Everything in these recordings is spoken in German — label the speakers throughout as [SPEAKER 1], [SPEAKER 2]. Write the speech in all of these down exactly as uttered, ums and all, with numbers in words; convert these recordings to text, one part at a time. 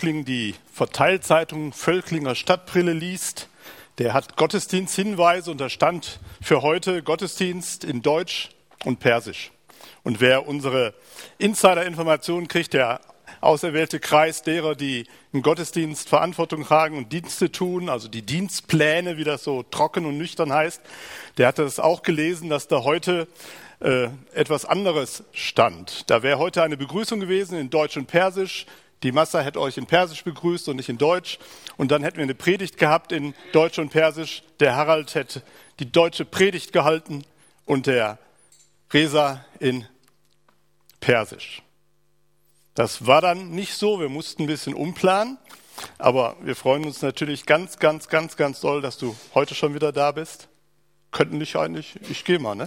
[SPEAKER 1] Völkling die Verteilzeitung Völklinger Stadtbrille liest, der hat Gottesdiensthinweise und da stand für heute Gottesdienst in Deutsch und Persisch. Und wer unsere Insider-Informationen kriegt, der auserwählte Kreis derer, die im Gottesdienst Verantwortung tragen und Dienste tun, also die Dienstpläne, wie das so trocken und nüchtern heißt, der hat das auch gelesen, dass da heute äh, etwas anderes stand. Da wäre heute eine Begrüßung gewesen in Deutsch und Persisch. Die Masse hätte euch in Persisch begrüßt und nicht in Deutsch. Und dann hätten wir eine Predigt gehabt in Deutsch und Persisch. Der Harald hätte die deutsche Predigt gehalten und der Reza in Persisch. Das war dann nicht so, wir mussten ein bisschen umplanen, aber wir freuen uns natürlich ganz, ganz, ganz, ganz doll, dass du heute schon wieder da bist. Könnten nicht eigentlich, ich gehe mal, ne?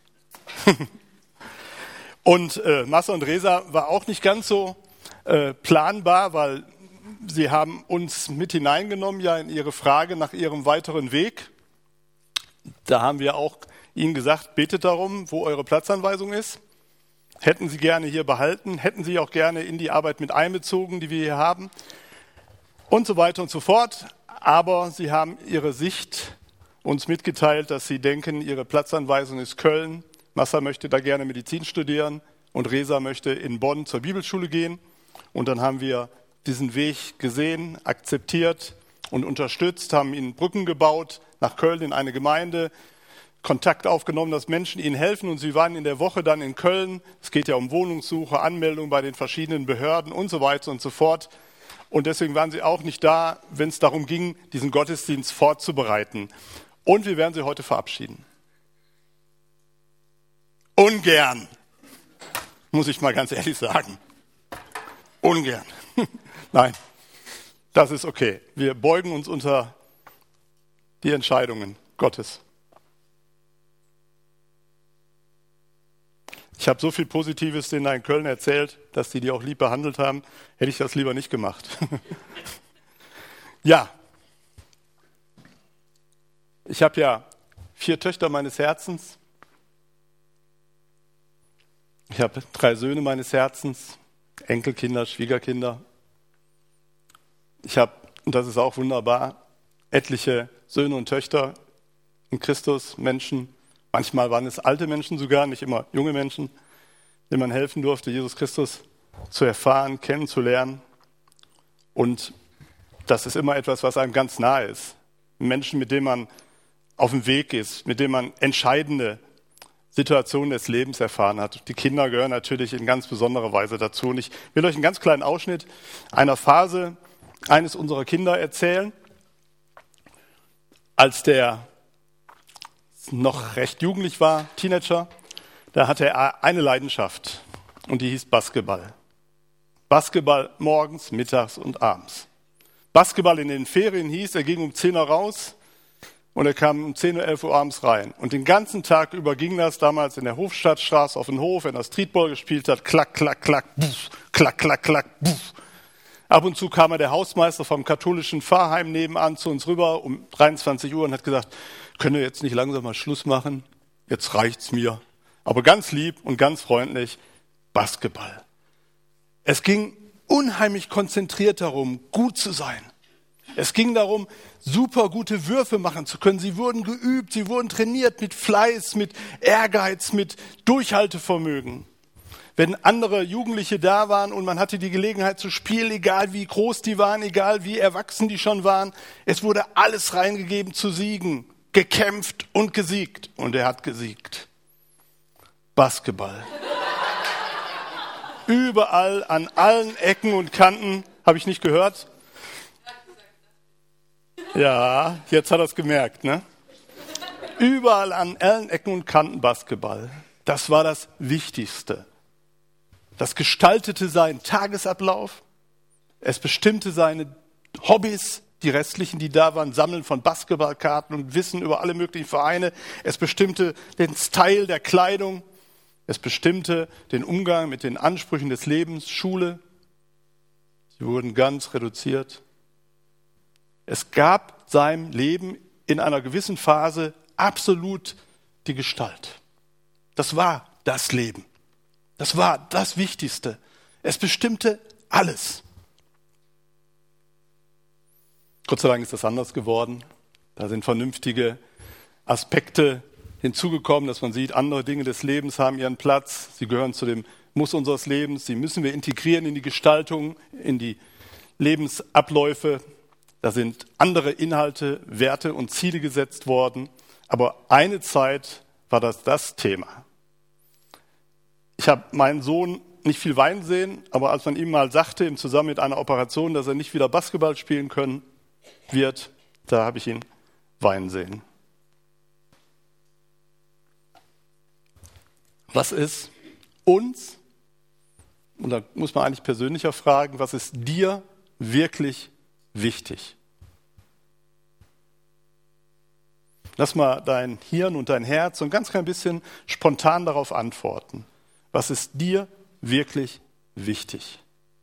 [SPEAKER 1] Und äh, Massa und Reza war auch nicht ganz so äh, planbar, weil sie haben uns mit hineingenommen ja in ihre Frage nach ihrem weiteren Weg. Da haben wir auch ihnen gesagt, betet darum, wo eure Platzanweisung ist. Hätten Sie gerne hier behalten, hätten Sie auch gerne in die Arbeit mit einbezogen, die wir hier haben und so weiter und so fort. Aber Sie haben Ihre Sicht uns mitgeteilt, dass Sie denken, Ihre Platzanweisung ist Köln. Massa möchte da gerne Medizin studieren und Reza möchte in Bonn zur Bibelschule gehen. Und dann haben wir diesen Weg gesehen, akzeptiert und unterstützt, haben ihnen Brücken gebaut nach Köln in eine Gemeinde, Kontakt aufgenommen, dass Menschen ihnen helfen und sie waren in der Woche dann in Köln. Es geht ja um Wohnungssuche, Anmeldung bei den verschiedenen Behörden und so weiter und so fort. Und deswegen waren sie auch nicht da, wenn es darum ging, diesen Gottesdienst vorzubereiten. Und wir werden sie heute verabschieden. Ungern, muss ich mal ganz ehrlich sagen. Ungern. Nein, das ist okay. Wir beugen uns unter die Entscheidungen Gottes. Ich habe so viel Positives denen in Köln erzählt, dass die die auch lieb behandelt haben. Hätte ich das lieber nicht gemacht. Ja, ich habe ja vier Töchter meines Herzens. Ich habe drei Söhne meines Herzens, Enkelkinder, Schwiegerkinder. Ich habe, und das ist auch wunderbar, etliche Söhne und Töchter in Christus, Menschen. Manchmal waren es alte Menschen sogar, nicht immer junge Menschen, denen man helfen durfte, Jesus Christus zu erfahren, kennenzulernen. Und das ist immer etwas, was einem ganz nahe ist. Menschen, mit denen man auf dem Weg ist, mit denen man entscheidende Situationen des Lebens erfahren hat. Die Kinder gehören natürlich in ganz besonderer Weise dazu. Und ich will euch einen ganz kleinen Ausschnitt einer Phase eines unserer Kinder erzählen, als der noch recht jugendlich war, Teenager, da hatte er eine Leidenschaft und die hieß Basketball. Basketball morgens, mittags und abends. Basketball in den Ferien hieß, er ging um zehn Uhr raus und er kam um zehn Uhr, elf Uhr abends rein. Und den ganzen Tag über ging das damals in der Hofstadtstraße auf den Hof, wenn er Streetball gespielt hat, klack, klack, klack, buff, klack, klack, klack, buff. Ab und zu kam er der Hausmeister vom katholischen Pfarrheim nebenan zu uns rüber um dreiundzwanzig Uhr und hat gesagt, können wir jetzt nicht langsam mal Schluss machen? Jetzt reicht's mir. Aber ganz lieb und ganz freundlich, Basketball. Es ging unheimlich konzentriert darum, gut zu sein. Es ging darum, super gute Würfe machen zu können. Sie wurden geübt, sie wurden trainiert mit Fleiß, mit Ehrgeiz, mit Durchhaltevermögen. Wenn andere Jugendliche da waren und man hatte die Gelegenheit zu spielen, egal wie groß die waren, egal wie erwachsen die schon waren, es wurde alles reingegeben zu siegen, gekämpft und gesiegt. Und er hat gesiegt. Basketball. Überall, an allen Ecken und Kanten, habe ich nicht gehört? Ja, jetzt hat er es gemerkt, ne? Überall an allen Ecken und Kanten Basketball. Das war das Wichtigste. Das gestaltete seinen Tagesablauf. Es bestimmte seine Hobbys. Die restlichen, die da waren, Sammeln von Basketballkarten und Wissen über alle möglichen Vereine. Es bestimmte den Style der Kleidung. Es bestimmte den Umgang mit den Ansprüchen des Lebens, Schule. Sie wurden ganz reduziert. Es gab seinem Leben in einer gewissen Phase absolut die Gestalt. Das war das Leben. Das war das Wichtigste. Es bestimmte alles. Gott sei Dank ist das anders geworden. Da sind vernünftige Aspekte hinzugekommen, dass man sieht, andere Dinge des Lebens haben ihren Platz. Sie gehören zu dem Muss unseres Lebens. Sie müssen wir integrieren in die Gestaltung, in die Lebensabläufe. Da sind andere Inhalte, Werte und Ziele gesetzt worden. Aber eine Zeit war das das Thema. Ich habe meinen Sohn nicht viel weinen sehen, aber als man ihm mal sagte, im Zusammen mit einer Operation, dass er nicht wieder Basketball spielen können wird, da habe ich ihn weinen sehen. Was ist uns, und da muss man eigentlich persönlicher fragen, was ist dir wirklich wichtig? Lass mal dein Hirn und dein Herz so ein ganz klein bisschen spontan darauf antworten. Was ist dir wirklich wichtig?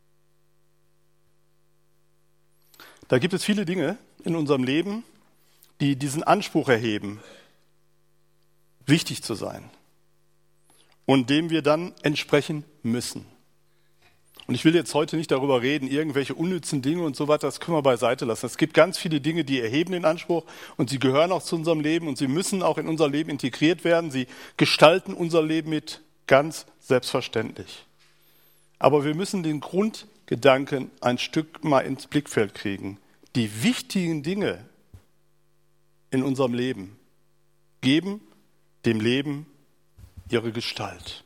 [SPEAKER 1] Da gibt es viele Dinge in unserem Leben, die diesen Anspruch erheben, wichtig zu sein und dem wir dann entsprechen müssen. Und ich will jetzt heute nicht darüber reden, irgendwelche unnützen Dinge und so weiter, das können wir beiseite lassen. Es gibt ganz viele Dinge, die erheben den Anspruch und sie gehören auch zu unserem Leben und sie müssen auch in unser Leben integriert werden. Sie gestalten unser Leben mit, ganz selbstverständlich. Aber wir müssen den Grundgedanken ein Stück mal ins Blickfeld kriegen. Die wichtigen Dinge in unserem Leben geben dem Leben ihre Gestalt.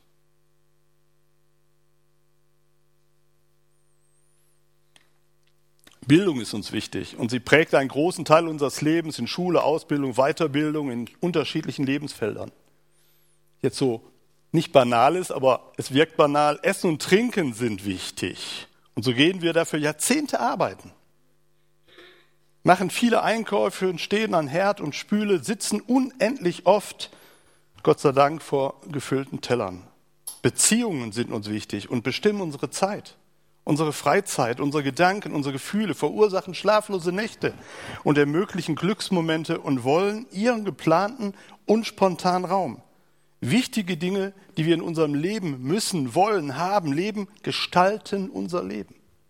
[SPEAKER 1] Bildung ist uns wichtig und sie prägt einen großen Teil unseres Lebens in Schule, Ausbildung, Weiterbildung, in unterschiedlichen Lebensfeldern. Jetzt so nicht banal ist, aber es wirkt banal. Essen und Trinken sind wichtig. Und so gehen wir dafür Jahrzehnte arbeiten. Machen viele Einkäufe und stehen an Herd und Spüle, sitzen unendlich oft, Gott sei Dank, vor gefüllten Tellern. Beziehungen sind uns wichtig und bestimmen unsere Zeit. Unsere Freizeit, unsere Gedanken, unsere Gefühle verursachen schlaflose Nächte und ermöglichen Glücksmomente und wollen ihren geplanten und spontanen Raum. Wichtige Dinge, die wir in unserem Leben müssen, wollen, haben, leben, gestalten unser Leben.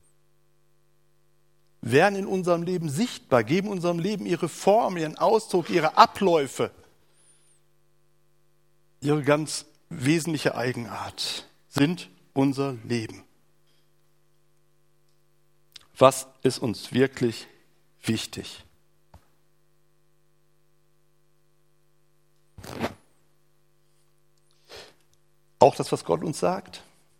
[SPEAKER 1] Werden in unserem Leben sichtbar, geben unserem Leben ihre Form, ihren Ausdruck, ihre Abläufe, ihre ganz wesentliche Eigenart, sind unser Leben. Was ist uns wirklich wichtig? Auch das, was Gott uns sagt?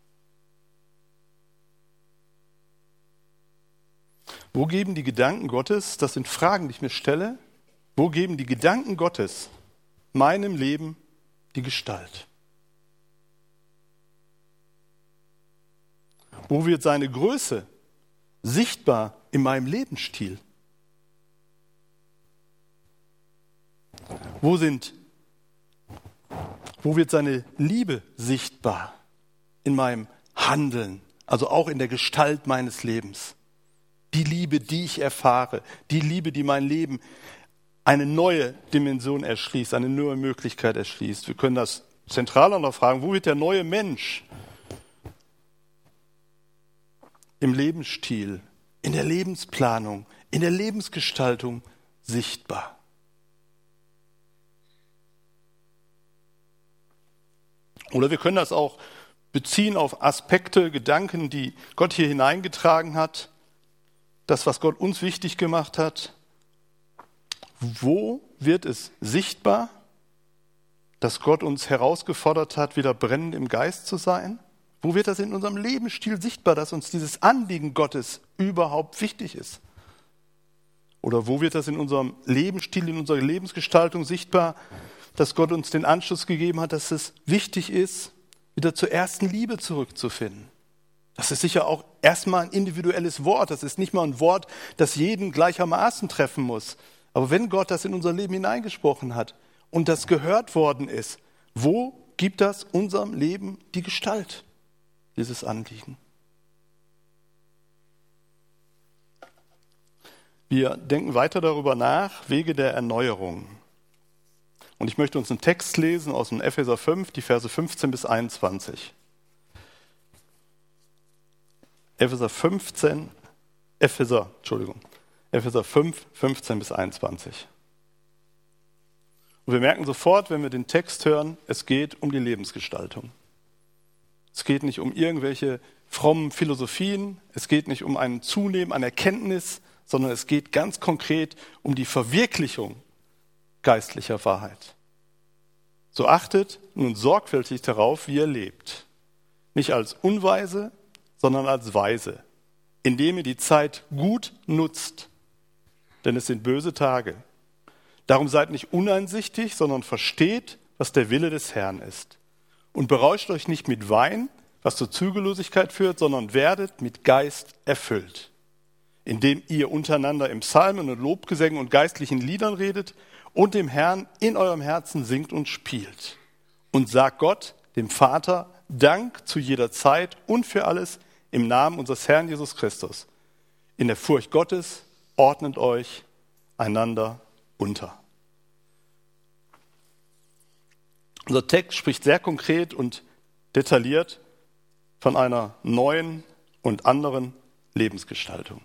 [SPEAKER 1] Wo geben die Gedanken Gottes, das sind Fragen, die ich mir stelle, wo geben die Gedanken Gottes meinem Leben die Gestalt? Wo wird seine Größe sichtbar in meinem Lebensstil? Wo sind, wo wird seine Liebe sichtbar in meinem Handeln, also auch in der Gestalt meines Lebens? Die Liebe, die ich erfahre, die Liebe, die mein Leben eine neue Dimension erschließt, eine neue Möglichkeit erschließt. Wir können das zentraler noch fragen, wo wird der neue Mensch im Lebensstil, in der Lebensplanung, in der Lebensgestaltung sichtbar? Oder wir können das auch beziehen auf Aspekte, Gedanken, die Gott hier hineingetragen hat, das, was Gott uns wichtig gemacht hat. Wo wird es sichtbar, dass Gott uns herausgefordert hat, wieder brennend im Geist zu sein? Wo wird das in unserem Lebensstil sichtbar, dass uns dieses Anliegen Gottes überhaupt wichtig ist? Oder wo wird das in unserem Lebensstil, in unserer Lebensgestaltung sichtbar, dass Gott uns den Anschluss gegeben hat, dass es wichtig ist, wieder zur ersten Liebe zurückzufinden? Das ist sicher auch erstmal ein individuelles Wort. Das ist nicht mal ein Wort, das jeden gleichermaßen treffen muss. Aber wenn Gott das in unser Leben hineingesprochen hat und das gehört worden ist, wo gibt das unserem Leben die Gestalt, dieses Anliegen? Wir denken weiter darüber nach, Wege der Erneuerung. Und ich möchte uns einen Text lesen aus dem Epheser fünf, die Verse fünfzehn bis einundzwanzig. Epheser fünfzehn, Epheser, Entschuldigung, Epheser fünf, fünfzehn bis einundzwanzig. Und wir merken sofort, wenn wir den Text hören, es geht um die Lebensgestaltung. Es geht nicht um irgendwelche frommen Philosophien, es geht nicht um ein Zunehmen an Erkenntnis, sondern es geht ganz konkret um die Verwirklichung geistlicher Wahrheit. So achtet nun sorgfältig darauf, wie ihr lebt. Nicht als Unweise, sondern als Weise, indem ihr die Zeit gut nutzt, denn es sind böse Tage. Darum seid nicht uneinsichtig, sondern versteht, was der Wille des Herrn ist. Und berauscht euch nicht mit Wein, was zur Zügellosigkeit führt, sondern werdet mit Geist erfüllt, indem ihr untereinander im Psalmen und Lobgesängen und geistlichen Liedern redet und dem Herrn in eurem Herzen singt und spielt. Und sagt Gott, dem Vater, Dank zu jeder Zeit und für alles im Namen unseres Herrn Jesus Christus. In der Furcht Gottes ordnet euch einander unter. Unser Text spricht sehr konkret und detailliert von einer neuen und anderen Lebensgestaltung.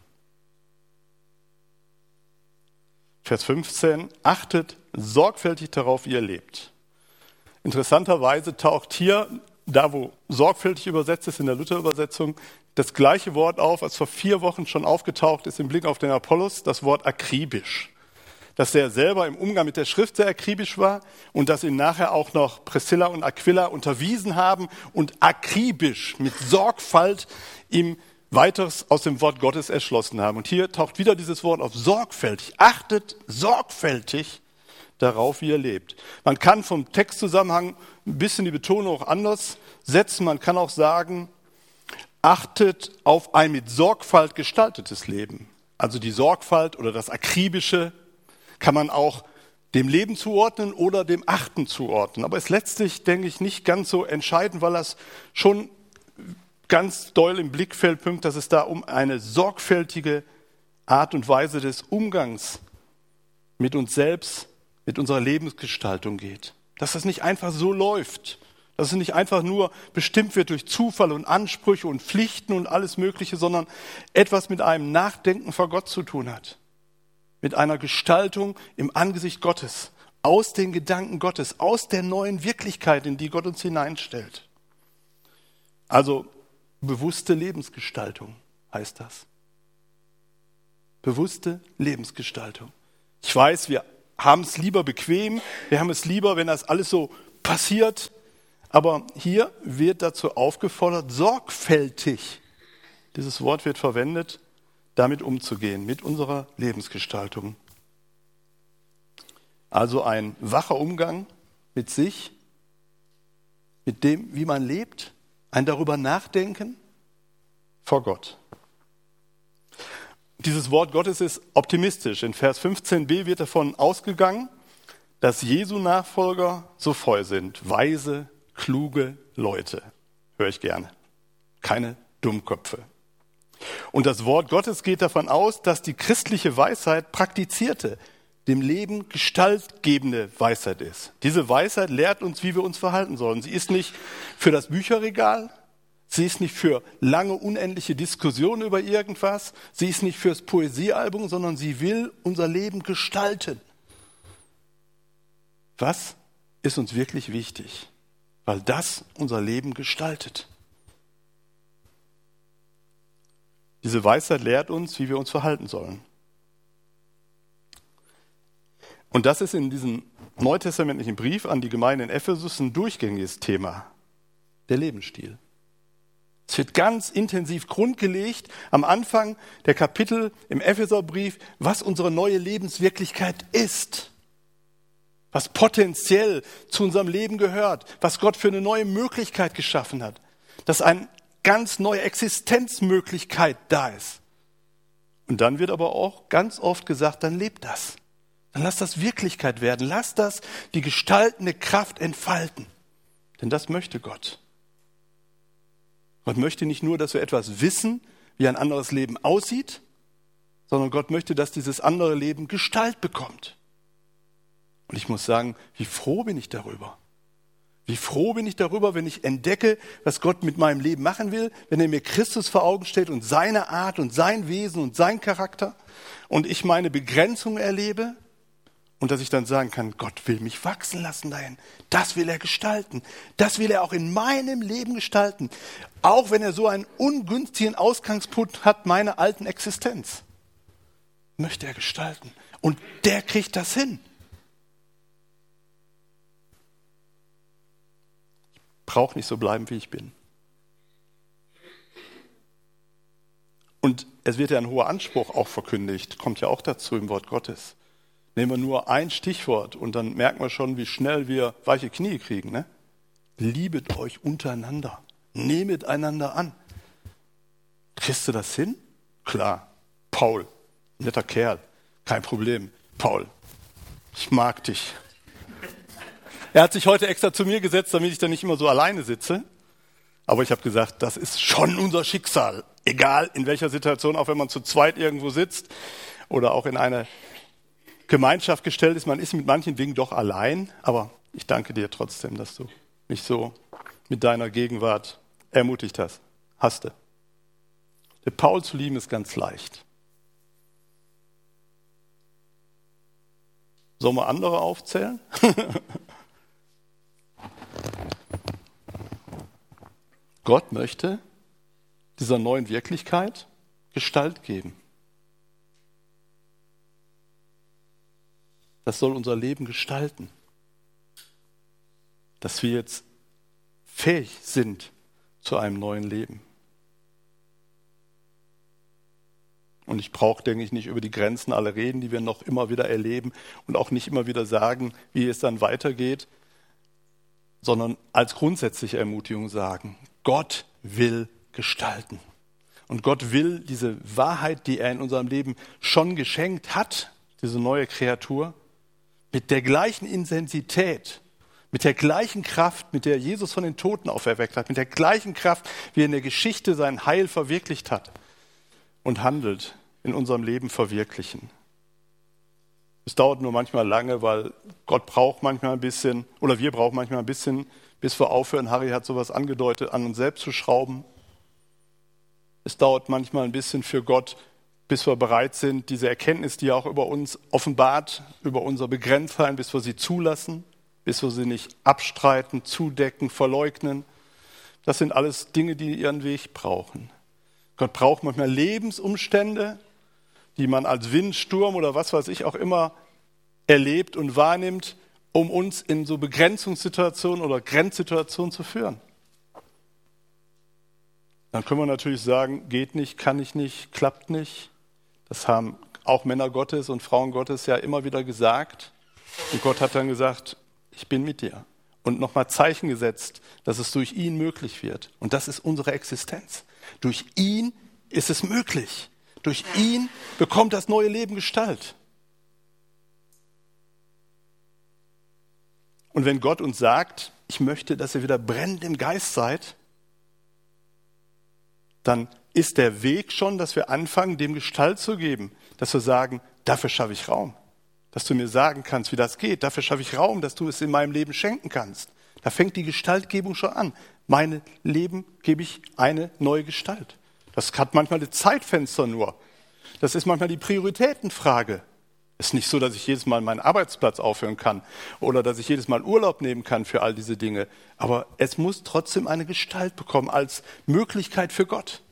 [SPEAKER 1] Vers fünfzehn, achtet sorgfältig darauf, wie ihr lebt. Interessanterweise taucht hier, da wo sorgfältig übersetzt ist in der Luther-Übersetzung, das gleiche Wort auf, als vor vier Wochen schon aufgetaucht ist im Blick auf den Apollos, das Wort akribisch. Dass er selber im Umgang mit der Schrift sehr akribisch war und dass ihn nachher auch noch Priscilla und Aquila unterwiesen haben und akribisch mit Sorgfalt ihm weiteres aus dem Wort Gottes erschlossen haben. Und hier taucht wieder dieses Wort auf, sorgfältig. Achtet sorgfältig darauf, wie ihr lebt. Man kann vom Textzusammenhang ein bisschen die Betonung auch anders setzen. Man kann auch sagen, achtet auf ein mit Sorgfalt gestaltetes Leben. Also die Sorgfalt oder das Akribische kann man auch dem Leben zuordnen oder dem Achten zuordnen. Aber es ist letztlich, denke ich, nicht ganz so entscheidend, weil das schon ganz doll im Blickfeld pünkt, dass es da um eine sorgfältige Art und Weise des Umgangs mit uns selbst, mit unserer Lebensgestaltung geht. Dass das nicht einfach so läuft, dass es nicht einfach nur bestimmt wird durch Zufall und Ansprüche und Pflichten und alles Mögliche, sondern etwas mit einem Nachdenken vor Gott zu tun hat. Mit einer Gestaltung im Angesicht Gottes, aus den Gedanken Gottes, aus der neuen Wirklichkeit, in die Gott uns hineinstellt. Also bewusste Lebensgestaltung heißt das. Bewusste Lebensgestaltung. Ich weiß, wir haben es lieber bequem, wir haben es lieber, wenn das alles so passiert, aber hier wird dazu aufgefordert, sorgfältig, dieses Wort wird verwendet, damit umzugehen, mit unserer Lebensgestaltung. Also ein wacher Umgang mit sich, mit dem, wie man lebt, ein darüber nachdenken vor Gott. Dieses Wort Gottes ist optimistisch. In Vers fünfzehn b wird davon ausgegangen, dass Jesu Nachfolger so voll sind. Weise, kluge Leute. Höre ich gerne. Keine Dummköpfe. Und das Wort Gottes geht davon aus, dass die christliche Weisheit praktizierte, dem Leben gestaltgebende Weisheit ist. Diese Weisheit lehrt uns, wie wir uns verhalten sollen. Sie ist nicht für das Bücherregal, sie ist nicht für lange, unendliche Diskussionen über irgendwas, sie ist nicht fürs Poesiealbum, sondern sie will unser Leben gestalten. Was ist uns wirklich wichtig? Weil das unser Leben gestaltet. Diese Weisheit lehrt uns, wie wir uns verhalten sollen. Und das ist in diesem neutestamentlichen Brief an die Gemeinde in Ephesus ein durchgängiges Thema, der Lebensstil. Es wird ganz intensiv grundgelegt am Anfang der Kapitel im Epheserbrief, was unsere neue Lebenswirklichkeit ist, was potenziell zu unserem Leben gehört, was Gott für eine neue Möglichkeit geschaffen hat, dass eine ganz neue Existenzmöglichkeit da ist. Und dann wird aber auch ganz oft gesagt, dann lebt das. Dann lass das Wirklichkeit werden. Lass das die gestaltende Kraft entfalten. Denn das möchte Gott. Gott möchte nicht nur, dass wir etwas wissen, wie ein anderes Leben aussieht, sondern Gott möchte, dass dieses andere Leben Gestalt bekommt. Und ich muss sagen, wie froh bin ich darüber. Wie froh bin ich darüber, wenn ich entdecke, was Gott mit meinem Leben machen will, wenn er mir Christus vor Augen stellt und seine Art und sein Wesen und sein Charakter und ich meine Begrenzung erlebe und dass ich dann sagen kann, Gott will mich wachsen lassen dahin. Das will er gestalten. Das will er auch in meinem Leben gestalten. Auch wenn er so einen ungünstigen Ausgangspunkt hat, meiner alten Existenz. Möchte er gestalten. Und der kriegt das hin. Ich brauche nicht so bleiben, wie ich bin. Und es wird ja ein hoher Anspruch auch verkündigt. Kommt ja auch dazu im Wort Gottes. Nehmen wir nur ein Stichwort und dann merken wir schon, wie schnell wir weiche Knie kriegen. Ne? Liebet euch untereinander. Nehmet einander an. Kriegst du das hin? Klar. Paul, netter Kerl. Kein Problem. Paul, ich mag dich. Er hat sich heute extra zu mir gesetzt, damit ich da nicht immer so alleine sitze. Aber ich habe gesagt, das ist schon unser Schicksal. Egal in welcher Situation, auch wenn man zu zweit irgendwo sitzt oder auch in einer Gemeinschaft gestellt ist. Man ist mit manchen Dingen doch allein. Aber ich danke dir trotzdem, dass du mich so mit deiner Gegenwart ermutigt hast. Hast du. Den Paul zu lieben ist ganz leicht. Sollen wir andere aufzählen? Gott möchte dieser neuen Wirklichkeit Gestalt geben. Das soll unser Leben gestalten. Dass wir jetzt fähig sind zu einem neuen Leben. Und ich brauche, denke ich, nicht über die Grenzen alle reden, die wir noch immer wieder erleben und auch nicht immer wieder sagen, wie es dann weitergeht, sondern als grundsätzliche Ermutigung sagen, Gott will gestalten. Und Gott will diese Wahrheit, die er in unserem Leben schon geschenkt hat, diese neue Kreatur, mit der gleichen Intensität, mit der gleichen Kraft, mit der Jesus von den Toten auferweckt hat, mit der gleichen Kraft, wie er in der Geschichte sein Heil verwirklicht hat und handelt, in unserem Leben verwirklichen. Es dauert nur manchmal lange, weil Gott braucht manchmal ein bisschen, oder wir brauchen manchmal ein bisschen, bis wir aufhören, Harry hat sowas angedeutet, an uns selbst zu schrauben. Es dauert manchmal ein bisschen für Gott, bis wir bereit sind, diese Erkenntnis, die er auch über uns offenbart, über unser Begrenztsein, bis wir sie zulassen, bis wir sie nicht abstreiten, zudecken, verleugnen. Das sind alles Dinge, die ihren Weg brauchen. Gott braucht manchmal Lebensumstände, die man als Wind, Sturm oder was weiß ich auch immer erlebt und wahrnimmt, um uns in so Begrenzungssituationen oder Grenzsituationen zu führen. Dann können wir natürlich sagen, geht nicht, kann ich nicht, klappt nicht. Das haben auch Männer Gottes und Frauen Gottes ja immer wieder gesagt. Und Gott hat dann gesagt, ich bin mit dir. Und nochmal Zeichen gesetzt, dass es durch ihn möglich wird. Und das ist unsere Existenz. Durch ihn ist es möglich. Durch ihn bekommt das neue Leben Gestalt. Und wenn Gott uns sagt, ich möchte, dass ihr wieder brennend im Geist seid, dann ist der Weg schon, dass wir anfangen, dem Gestalt zu geben. Dass wir sagen, dafür schaffe ich Raum. Dass du mir sagen kannst, wie das geht. Dafür schaffe ich Raum, dass du es in meinem Leben schenken kannst. Da fängt die Gestaltgebung schon an. Meinem Leben gebe ich eine neue Gestalt. Das hat manchmal das Zeitfenster nur. Das ist manchmal die Prioritätenfrage. Es ist nicht so, dass ich jedes Mal meinen Arbeitsplatz aufhören kann oder dass ich jedes Mal Urlaub nehmen kann für all diese Dinge. Aber es muss trotzdem eine Gestalt bekommen als Möglichkeit für Gott.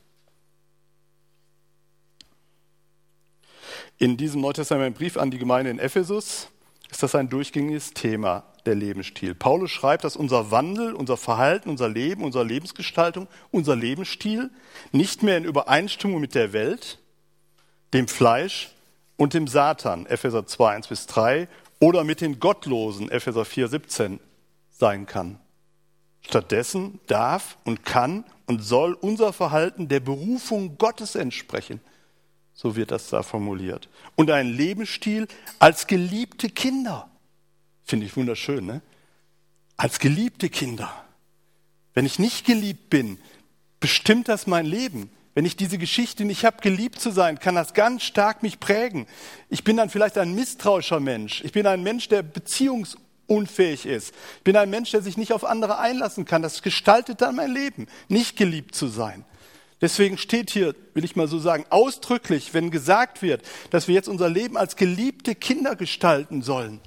[SPEAKER 1] In diesem Neutestamentlichen Brief an die Gemeinde in Ephesus ist das ein durchgängiges Thema, der Lebensstil. Paulus schreibt, dass unser Wandel, unser Verhalten, unser Leben, unsere Lebensgestaltung, unser Lebensstil nicht mehr in Übereinstimmung mit der Welt, dem Fleisch und dem Satan, Epheser zwei, eins bis drei, oder mit den Gottlosen, Epheser vier, siebzehn, sein kann. Stattdessen darf und kann und soll unser Verhalten der Berufung Gottes entsprechen. So wird das da formuliert. Und ein Lebensstil als geliebte Kinder. Finde ich wunderschön, ne? Als geliebte Kinder. Wenn ich nicht geliebt bin, bestimmt das mein Leben. Wenn ich diese Geschichte nicht habe, geliebt zu sein, kann das ganz stark mich prägen. Ich bin dann vielleicht ein misstrauischer Mensch. Ich bin ein Mensch, der unfähig ist. Ich bin ein Mensch, der sich nicht auf andere einlassen kann. Das gestaltet dann mein Leben, nicht geliebt zu sein. Deswegen steht hier, will ich mal so sagen, ausdrücklich, wenn gesagt wird, dass wir jetzt unser Leben als geliebte Kinder gestalten sollen,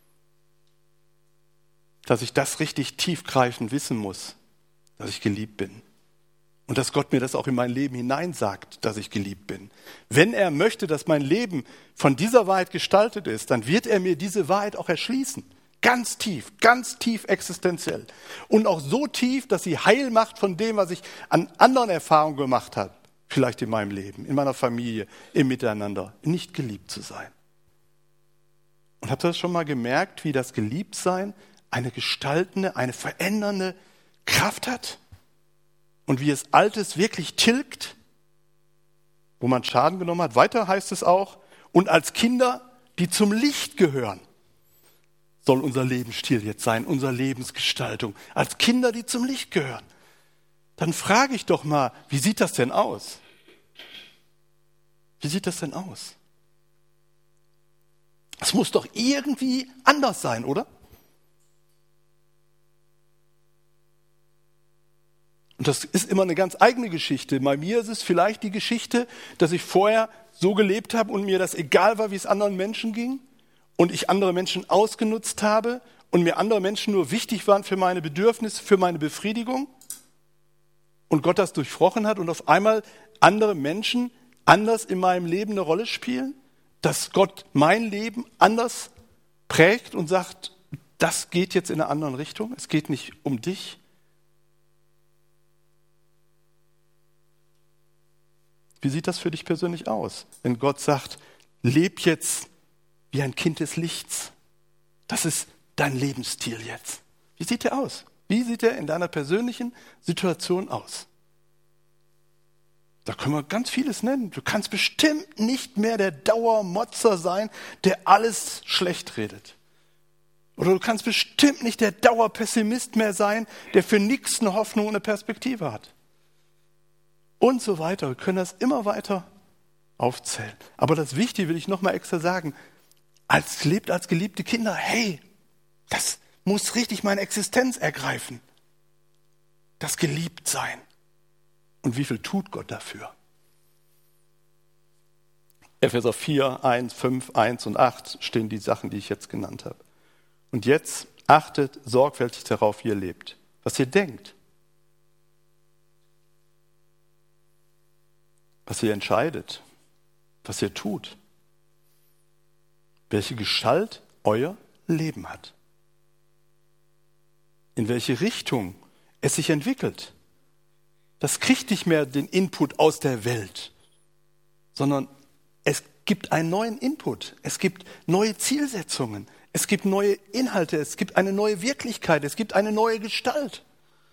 [SPEAKER 1] dass ich das richtig tiefgreifend wissen muss, dass ich geliebt bin. Und dass Gott mir das auch in mein Leben hineinsagt, dass ich geliebt bin. Wenn er möchte, dass mein Leben von dieser Wahrheit gestaltet ist, dann wird er mir diese Wahrheit auch erschließen. Ganz tief, ganz tief existenziell. Und auch so tief, dass sie heil macht von dem, was ich an anderen Erfahrungen gemacht habe. Vielleicht in meinem Leben, in meiner Familie, im Miteinander. Nicht geliebt zu sein. Und habt ihr das schon mal gemerkt, wie das Geliebtsein eine gestaltende, eine verändernde Kraft hat? Und wie es Altes wirklich tilgt, wo man Schaden genommen hat. Weiter heißt es auch, und als Kinder, die zum Licht gehören, soll unser Lebensstil jetzt sein, unsere Lebensgestaltung. Als Kinder, die zum Licht gehören. Dann frage ich doch mal, wie sieht das denn aus? Wie sieht das denn aus? Es muss doch irgendwie anders sein, oder? Und das ist immer eine ganz eigene Geschichte. Bei mir ist es vielleicht die Geschichte, dass ich vorher so gelebt habe und mir das egal war, wie es anderen Menschen ging und ich andere Menschen ausgenutzt habe und mir andere Menschen nur wichtig waren für meine Bedürfnisse, für meine Befriedigung und Gott das durchbrochen hat und auf einmal andere Menschen anders in meinem Leben eine Rolle spielen, dass Gott mein Leben anders prägt und sagt, das geht jetzt in eine andere Richtung, es geht nicht um dich. Wie sieht das für dich persönlich aus, wenn Gott sagt, leb jetzt wie ein Kind des Lichts? Das ist dein Lebensstil jetzt. Wie sieht der aus? Wie sieht er in deiner persönlichen Situation aus? Da können wir ganz vieles nennen. Du kannst bestimmt nicht mehr der Dauermotzer sein, der alles schlecht redet. Oder du kannst bestimmt nicht der Dauerpessimist mehr sein, der für nichts eine Hoffnung und eine Perspektive hat. Und so weiter. Wir können das immer weiter aufzählen. Aber das Wichtige will ich nochmal extra sagen. Als lebt als geliebte Kinder, hey, das muss richtig meine Existenz ergreifen. Das Geliebtsein. Und wie viel tut Gott dafür? Epheser vier, eins, fünf, eins und acht stehen die Sachen, die ich jetzt genannt habe. Und jetzt achtet sorgfältig darauf, wie ihr lebt. Was ihr denkt. Was ihr entscheidet, was ihr tut, welche Gestalt euer Leben hat, in welche Richtung es sich entwickelt. Das kriegt nicht mehr den Input aus der Welt, sondern es gibt einen neuen Input, es gibt neue Zielsetzungen, es gibt neue Inhalte, es gibt eine neue Wirklichkeit, es gibt eine neue Gestalt.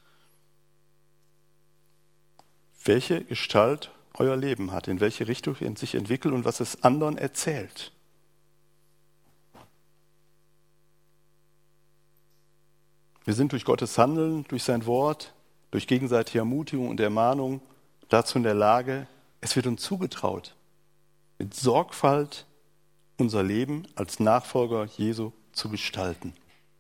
[SPEAKER 1] Welche Gestalt euer Leben hat, in welche Richtung es sich entwickelt und was es anderen erzählt. Wir sind durch Gottes Handeln, durch sein Wort, durch gegenseitige Ermutigung und Ermahnung dazu in der Lage, es wird uns zugetraut, mit Sorgfalt unser Leben als Nachfolger Jesu zu gestalten.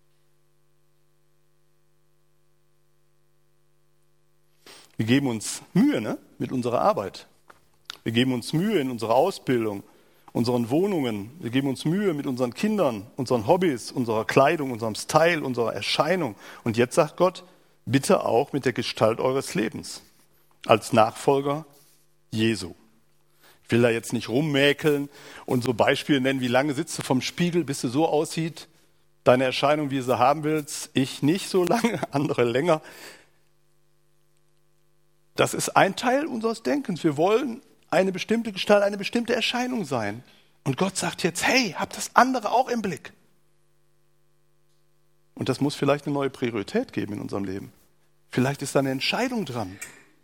[SPEAKER 1] Wir geben uns Mühe, ne, mit unserer Arbeit. Wir geben uns Mühe in unserer Ausbildung, unseren Wohnungen. Wir geben uns Mühe mit unseren Kindern, unseren Hobbys, unserer Kleidung, unserem Style, unserer Erscheinung. Und jetzt sagt Gott, bitte auch mit der Gestalt eures Lebens als Nachfolger Jesu. Ich will da jetzt nicht rummäkeln und so Beispiele nennen, wie lange sitzt du vom Spiegel, bis du so aussieht, deine Erscheinung, wie du sie haben willst. Ich nicht so lange, andere länger. Das ist ein Teil unseres Denkens. Wir wollen eine bestimmte Gestalt, eine bestimmte Erscheinung sein. Und Gott sagt jetzt, hey, habt das andere auch im Blick. Und das muss vielleicht eine neue Priorität geben in unserem Leben. Vielleicht ist da eine Entscheidung dran.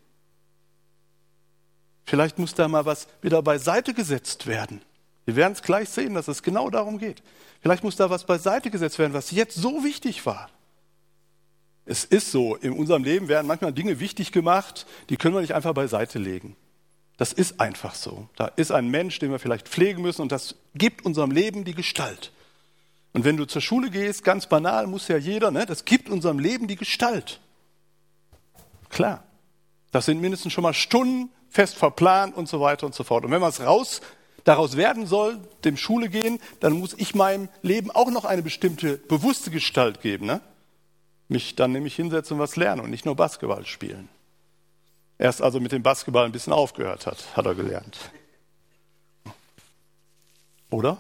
[SPEAKER 1] Vielleicht muss da mal was wieder beiseite gesetzt werden. Wir werden es gleich sehen, dass es genau darum geht. Vielleicht muss da was beiseite gesetzt werden, was jetzt so wichtig war. Es ist so, in unserem Leben werden manchmal Dinge wichtig gemacht, die können wir nicht einfach beiseite legen. Das ist einfach so. Da ist ein Mensch, den wir vielleicht pflegen müssen und das gibt unserem Leben die Gestalt. Und wenn du zur Schule gehst, ganz banal, muss ja jeder, ne, das gibt unserem Leben die Gestalt. Klar, das sind mindestens schon mal Stunden fest verplant und so weiter und so fort. Und wenn man es raus, daraus werden soll, dem Schule gehen, dann muss ich meinem Leben auch noch eine bestimmte bewusste Gestalt geben. Ne? Mich dann nämlich hinsetzen und was lernen und nicht nur Basketball spielen. Erst also mit dem Basketball ein bisschen aufgehört hat, hat er gelernt. Oder?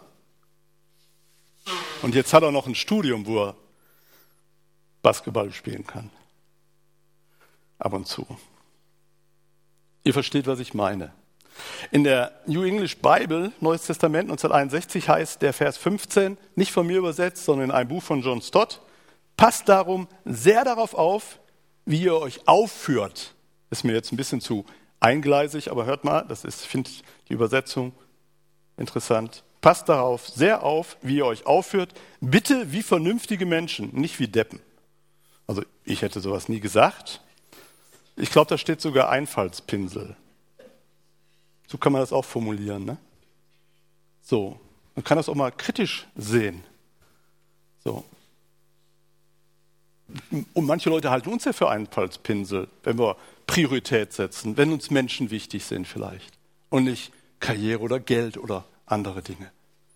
[SPEAKER 1] Und jetzt hat er noch ein Studium, wo er Basketball spielen kann. Ab und zu. Ihr versteht, was ich meine. In der New English Bible, Neues Testament, neunzehnhunderteinundsechzig, heißt der Vers fünfzehn, nicht von mir übersetzt, sondern in einem Buch von John Stott, passt darum sehr darauf auf, wie ihr euch aufführt. Ist mir jetzt ein bisschen zu eingleisig, aber hört mal, das ist, ich finde die Übersetzung interessant. Passt darauf sehr auf, wie ihr euch aufführt. Bitte wie vernünftige Menschen, nicht wie Deppen. Also ich hätte sowas nie gesagt. Ich glaube, da steht sogar Einfallspinsel. So kann man das auch formulieren. Ne? So, man kann das auch mal kritisch sehen. So. Und manche Leute halten uns ja für Einfallspinsel, wenn wir Priorität setzen, wenn uns Menschen wichtig sind vielleicht. Und nicht Karriere oder Geld oder andere Dinge.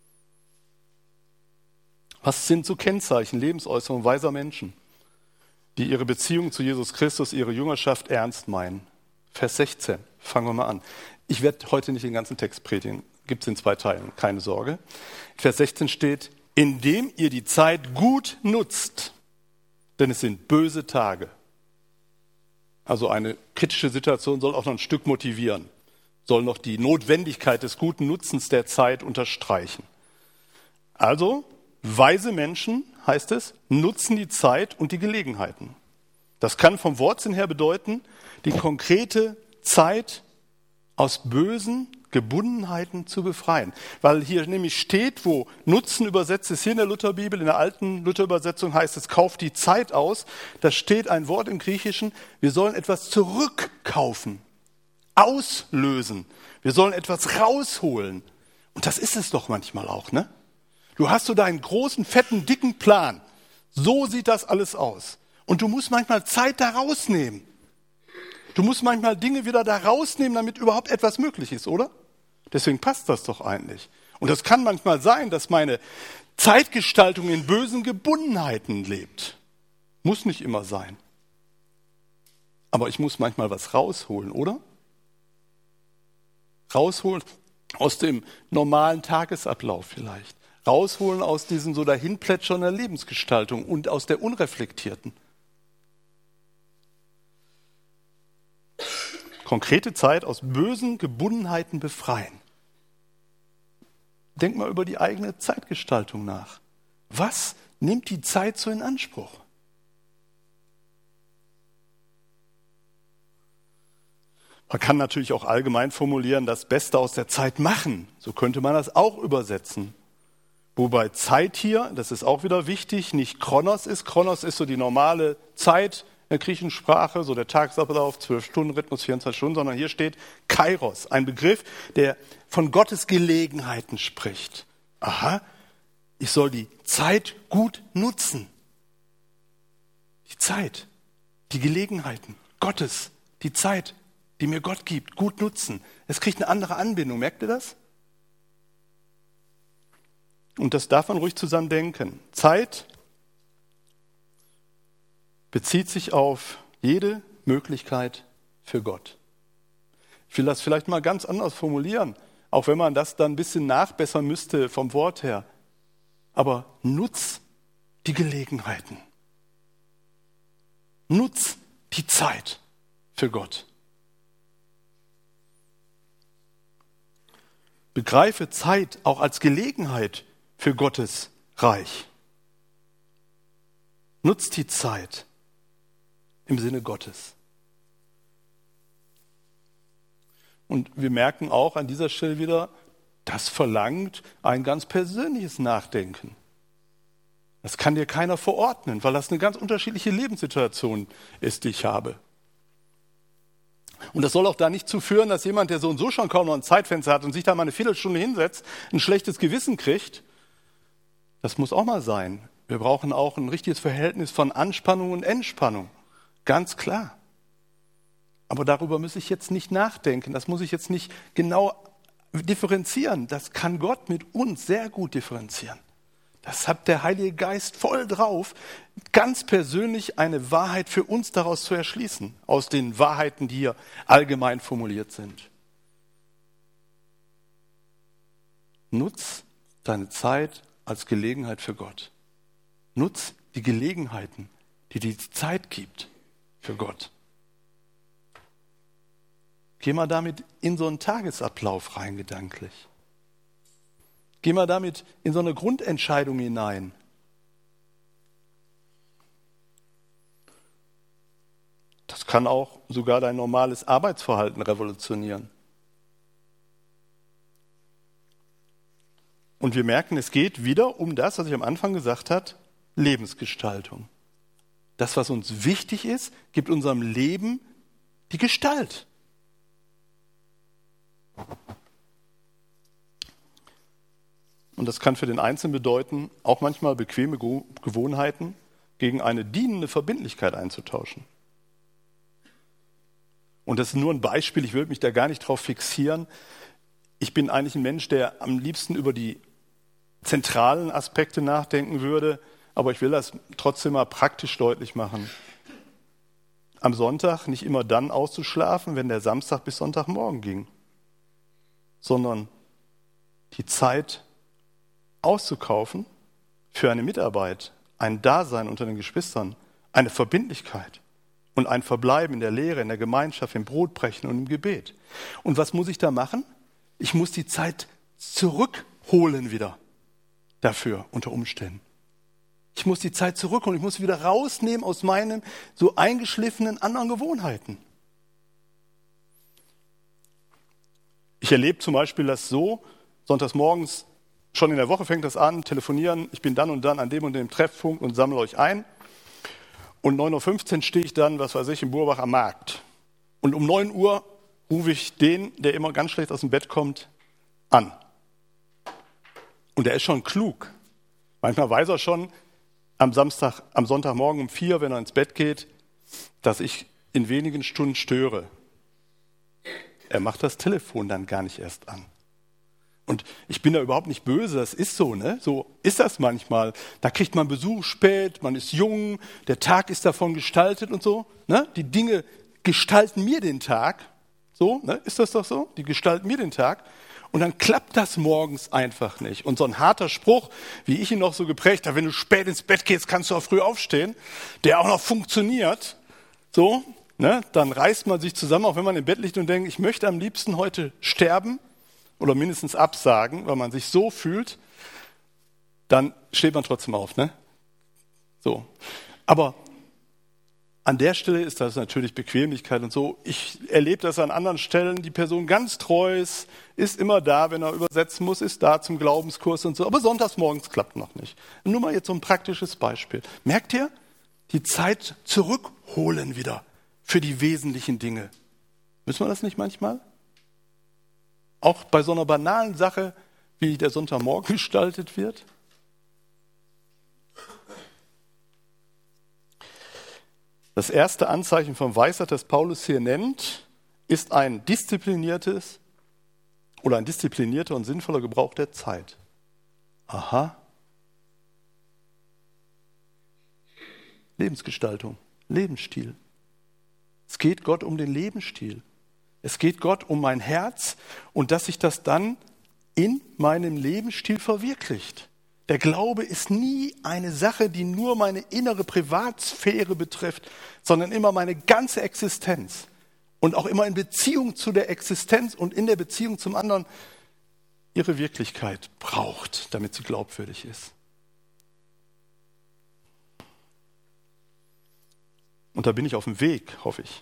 [SPEAKER 1] Was sind so Kennzeichen, Lebensäußerungen weiser Menschen, die ihre Beziehung zu Jesus Christus, ihre Jüngerschaft ernst meinen? Vers sechzehn, fangen wir mal an. Ich werde heute nicht den ganzen Text predigen, gibt es in zwei Teilen, keine Sorge. Vers sechzehn steht, indem ihr die Zeit gut nutzt, denn es sind böse Tage. Also eine kritische Situation soll auch noch ein Stück motivieren, soll noch die Notwendigkeit des guten Nutzens der Zeit unterstreichen. Also, weise Menschen, heißt es, nutzen die Zeit und die Gelegenheiten. Das kann vom Wortsinn her bedeuten, die konkrete Zeit aus bösen Gebundenheiten zu befreien. Weil hier nämlich steht, wo Nutzen übersetzt ist, hier in der Lutherbibel, in der alten Lutherübersetzung heißt es, kauft die Zeit aus. Da steht ein Wort im Griechischen, wir sollen etwas zurückkaufen, auslösen. Wir sollen etwas rausholen. Und das ist es doch manchmal auch, ne? Du hast so deinen großen, fetten, dicken Plan. So sieht das alles aus. Und du musst manchmal Zeit da rausnehmen. Du musst manchmal Dinge wieder da rausnehmen, damit überhaupt etwas möglich ist, oder? Deswegen passt das doch eigentlich. Und das kann manchmal sein, dass meine Zeitgestaltung in bösen Gebundenheiten lebt. Muss nicht immer sein. Aber ich muss manchmal was rausholen, oder? Rausholen aus dem normalen Tagesablauf vielleicht. Rausholen aus diesem so dahinplätschernden Lebensgestaltung und aus der unreflektierten. Konkrete Zeit aus bösen Gebundenheiten befreien. Denk mal über die eigene Zeitgestaltung nach. Was nimmt die Zeit so in Anspruch? Man kann natürlich auch allgemein formulieren, das Beste aus der Zeit machen. So könnte man das auch übersetzen. Wobei Zeit hier, das ist auch wieder wichtig, nicht Chronos ist. Chronos ist so die normale Zeit in der griechischen Sprache, so der Tagesablauf, zwölf Stunden Rhythmus, vierundzwanzig Stunden, sondern hier steht Kairos, ein Begriff, der von Gottes Gelegenheiten spricht. Aha, ich soll die Zeit gut nutzen. Die Zeit, die Gelegenheiten Gottes, die Zeit, die mir Gott gibt, gut nutzen. Es kriegt eine andere Anbindung, merkt ihr das? Und das darf man ruhig zusammen denken. Zeit bezieht sich auf jede Möglichkeit für Gott. Ich will das vielleicht mal ganz anders formulieren, auch wenn man das dann ein bisschen nachbessern müsste vom Wort her. Aber nutz die Gelegenheiten. Nutz die Zeit für Gott. Begreife Zeit auch als Gelegenheit für Gottes Reich. Nutzt die Zeit im Sinne Gottes. Und wir merken auch an dieser Stelle wieder, das verlangt ein ganz persönliches Nachdenken. Das kann dir keiner verordnen, weil das eine ganz unterschiedliche Lebenssituation ist, die ich habe. Und das soll auch da nicht zu führen, dass jemand, der so und so schon kaum noch ein Zeitfenster hat und sich da mal eine Viertelstunde hinsetzt, ein schlechtes Gewissen kriegt, Das muss auch mal sein. Wir brauchen auch ein richtiges Verhältnis von Anspannung und Entspannung. Ganz klar. Aber darüber muss ich jetzt nicht nachdenken. Das muss ich jetzt nicht genau differenzieren. Das kann Gott mit uns sehr gut differenzieren. Das hat der Heilige Geist voll drauf, ganz persönlich eine Wahrheit für uns daraus zu erschließen, aus den Wahrheiten, die hier allgemein formuliert sind. Nutz deine Zeit als Gelegenheit für Gott. Nutz die Gelegenheiten, die die Zeit gibt für Gott. Geh mal damit in so einen Tagesablauf rein, gedanklich. Geh mal damit in so eine Grundentscheidung hinein. Das kann auch sogar dein normales Arbeitsverhalten revolutionieren. Und wir merken, es geht wieder um das, was ich am Anfang gesagt habe, Lebensgestaltung. Das, was uns wichtig ist, gibt unserem Leben die Gestalt. Und das kann für den Einzelnen bedeuten, auch manchmal bequeme Gewohnheiten gegen eine dienende Verbindlichkeit einzutauschen. Und das ist nur ein Beispiel, ich will mich da gar nicht drauf fixieren. Ich bin eigentlich ein Mensch, der am liebsten über die zentralen Aspekte nachdenken würde, aber ich will das trotzdem mal praktisch deutlich machen. Am Sonntag nicht immer dann auszuschlafen, wenn der Samstag bis Sonntagmorgen ging, sondern die Zeit auszukaufen für eine Mitarbeit, ein Dasein unter den Geschwistern, eine Verbindlichkeit und ein Verbleiben in der Lehre, in der Gemeinschaft, im Brotbrechen und im Gebet. Und was muss ich da machen? Ich muss die Zeit zurückholen wieder dafür unter Umständen. Ich muss die Zeit zurückholen, ich muss sie wieder rausnehmen aus meinen so eingeschliffenen anderen Gewohnheiten. Ich erlebe zum Beispiel das so, sonntags morgens, schon in der Woche fängt das an, telefonieren, ich bin dann und dann an dem und dem Treffpunkt und sammle euch ein. Und neun Uhr fünfzehn stehe ich dann, was weiß ich, in Burbach am Markt. Und um neun Uhr rufe ich den, der immer ganz schlecht aus dem Bett kommt, an. Und der ist schon klug. Manchmal weiß er schon am Samstag, am Sonntagmorgen um vier, wenn er ins Bett geht, dass ich in wenigen Stunden störe. Er macht das Telefon dann gar nicht erst an. Und ich bin da überhaupt nicht böse, das ist so, ne? So ist das manchmal. Da kriegt man Besuch spät, man ist jung, der Tag ist davon gestaltet und so. Ne? Die Dinge gestalten mir den Tag. So, ne? Ist das doch so? Die gestalten mir den Tag. Und dann klappt das morgens einfach nicht. Und so ein harter Spruch, wie ich ihn noch so geprägt habe, wenn du spät ins Bett gehst, kannst du auch früh aufstehen, der auch noch funktioniert, so, ne? Dann reißt man sich zusammen, auch wenn man im Bett liegt und denkt, ich möchte am liebsten heute sterben oder mindestens absagen, weil man sich so fühlt, dann steht man trotzdem auf, ne? So. Aber an der Stelle ist das natürlich Bequemlichkeit und so. Ich erlebe das an anderen Stellen. Die Person ganz treu ist, ist immer da, wenn er übersetzen muss, ist da zum Glaubenskurs und so. Aber sonntags morgens klappt noch nicht. Nur mal jetzt so ein praktisches Beispiel. Merkt ihr? Die Zeit zurückholen wieder für die wesentlichen Dinge. Müssen wir das nicht manchmal? Auch bei so einer banalen Sache, wie der Sonntagmorgen gestaltet wird? Das erste Anzeichen von Weisheit, das Paulus hier nennt, ist ein diszipliniertes oder ein disziplinierter und sinnvoller Gebrauch der Zeit. Aha. Lebensgestaltung, Lebensstil. Es geht Gott um den Lebensstil. Es geht Gott um mein Herz und dass sich das dann in meinem Lebensstil verwirklicht. Der Glaube ist nie eine Sache, die nur meine innere Privatsphäre betrifft, sondern immer meine ganze Existenz. Und auch immer in Beziehung zu der Existenz und in der Beziehung zum anderen ihre Wirklichkeit braucht, damit sie glaubwürdig ist. Und da bin ich auf dem Weg, hoffe ich.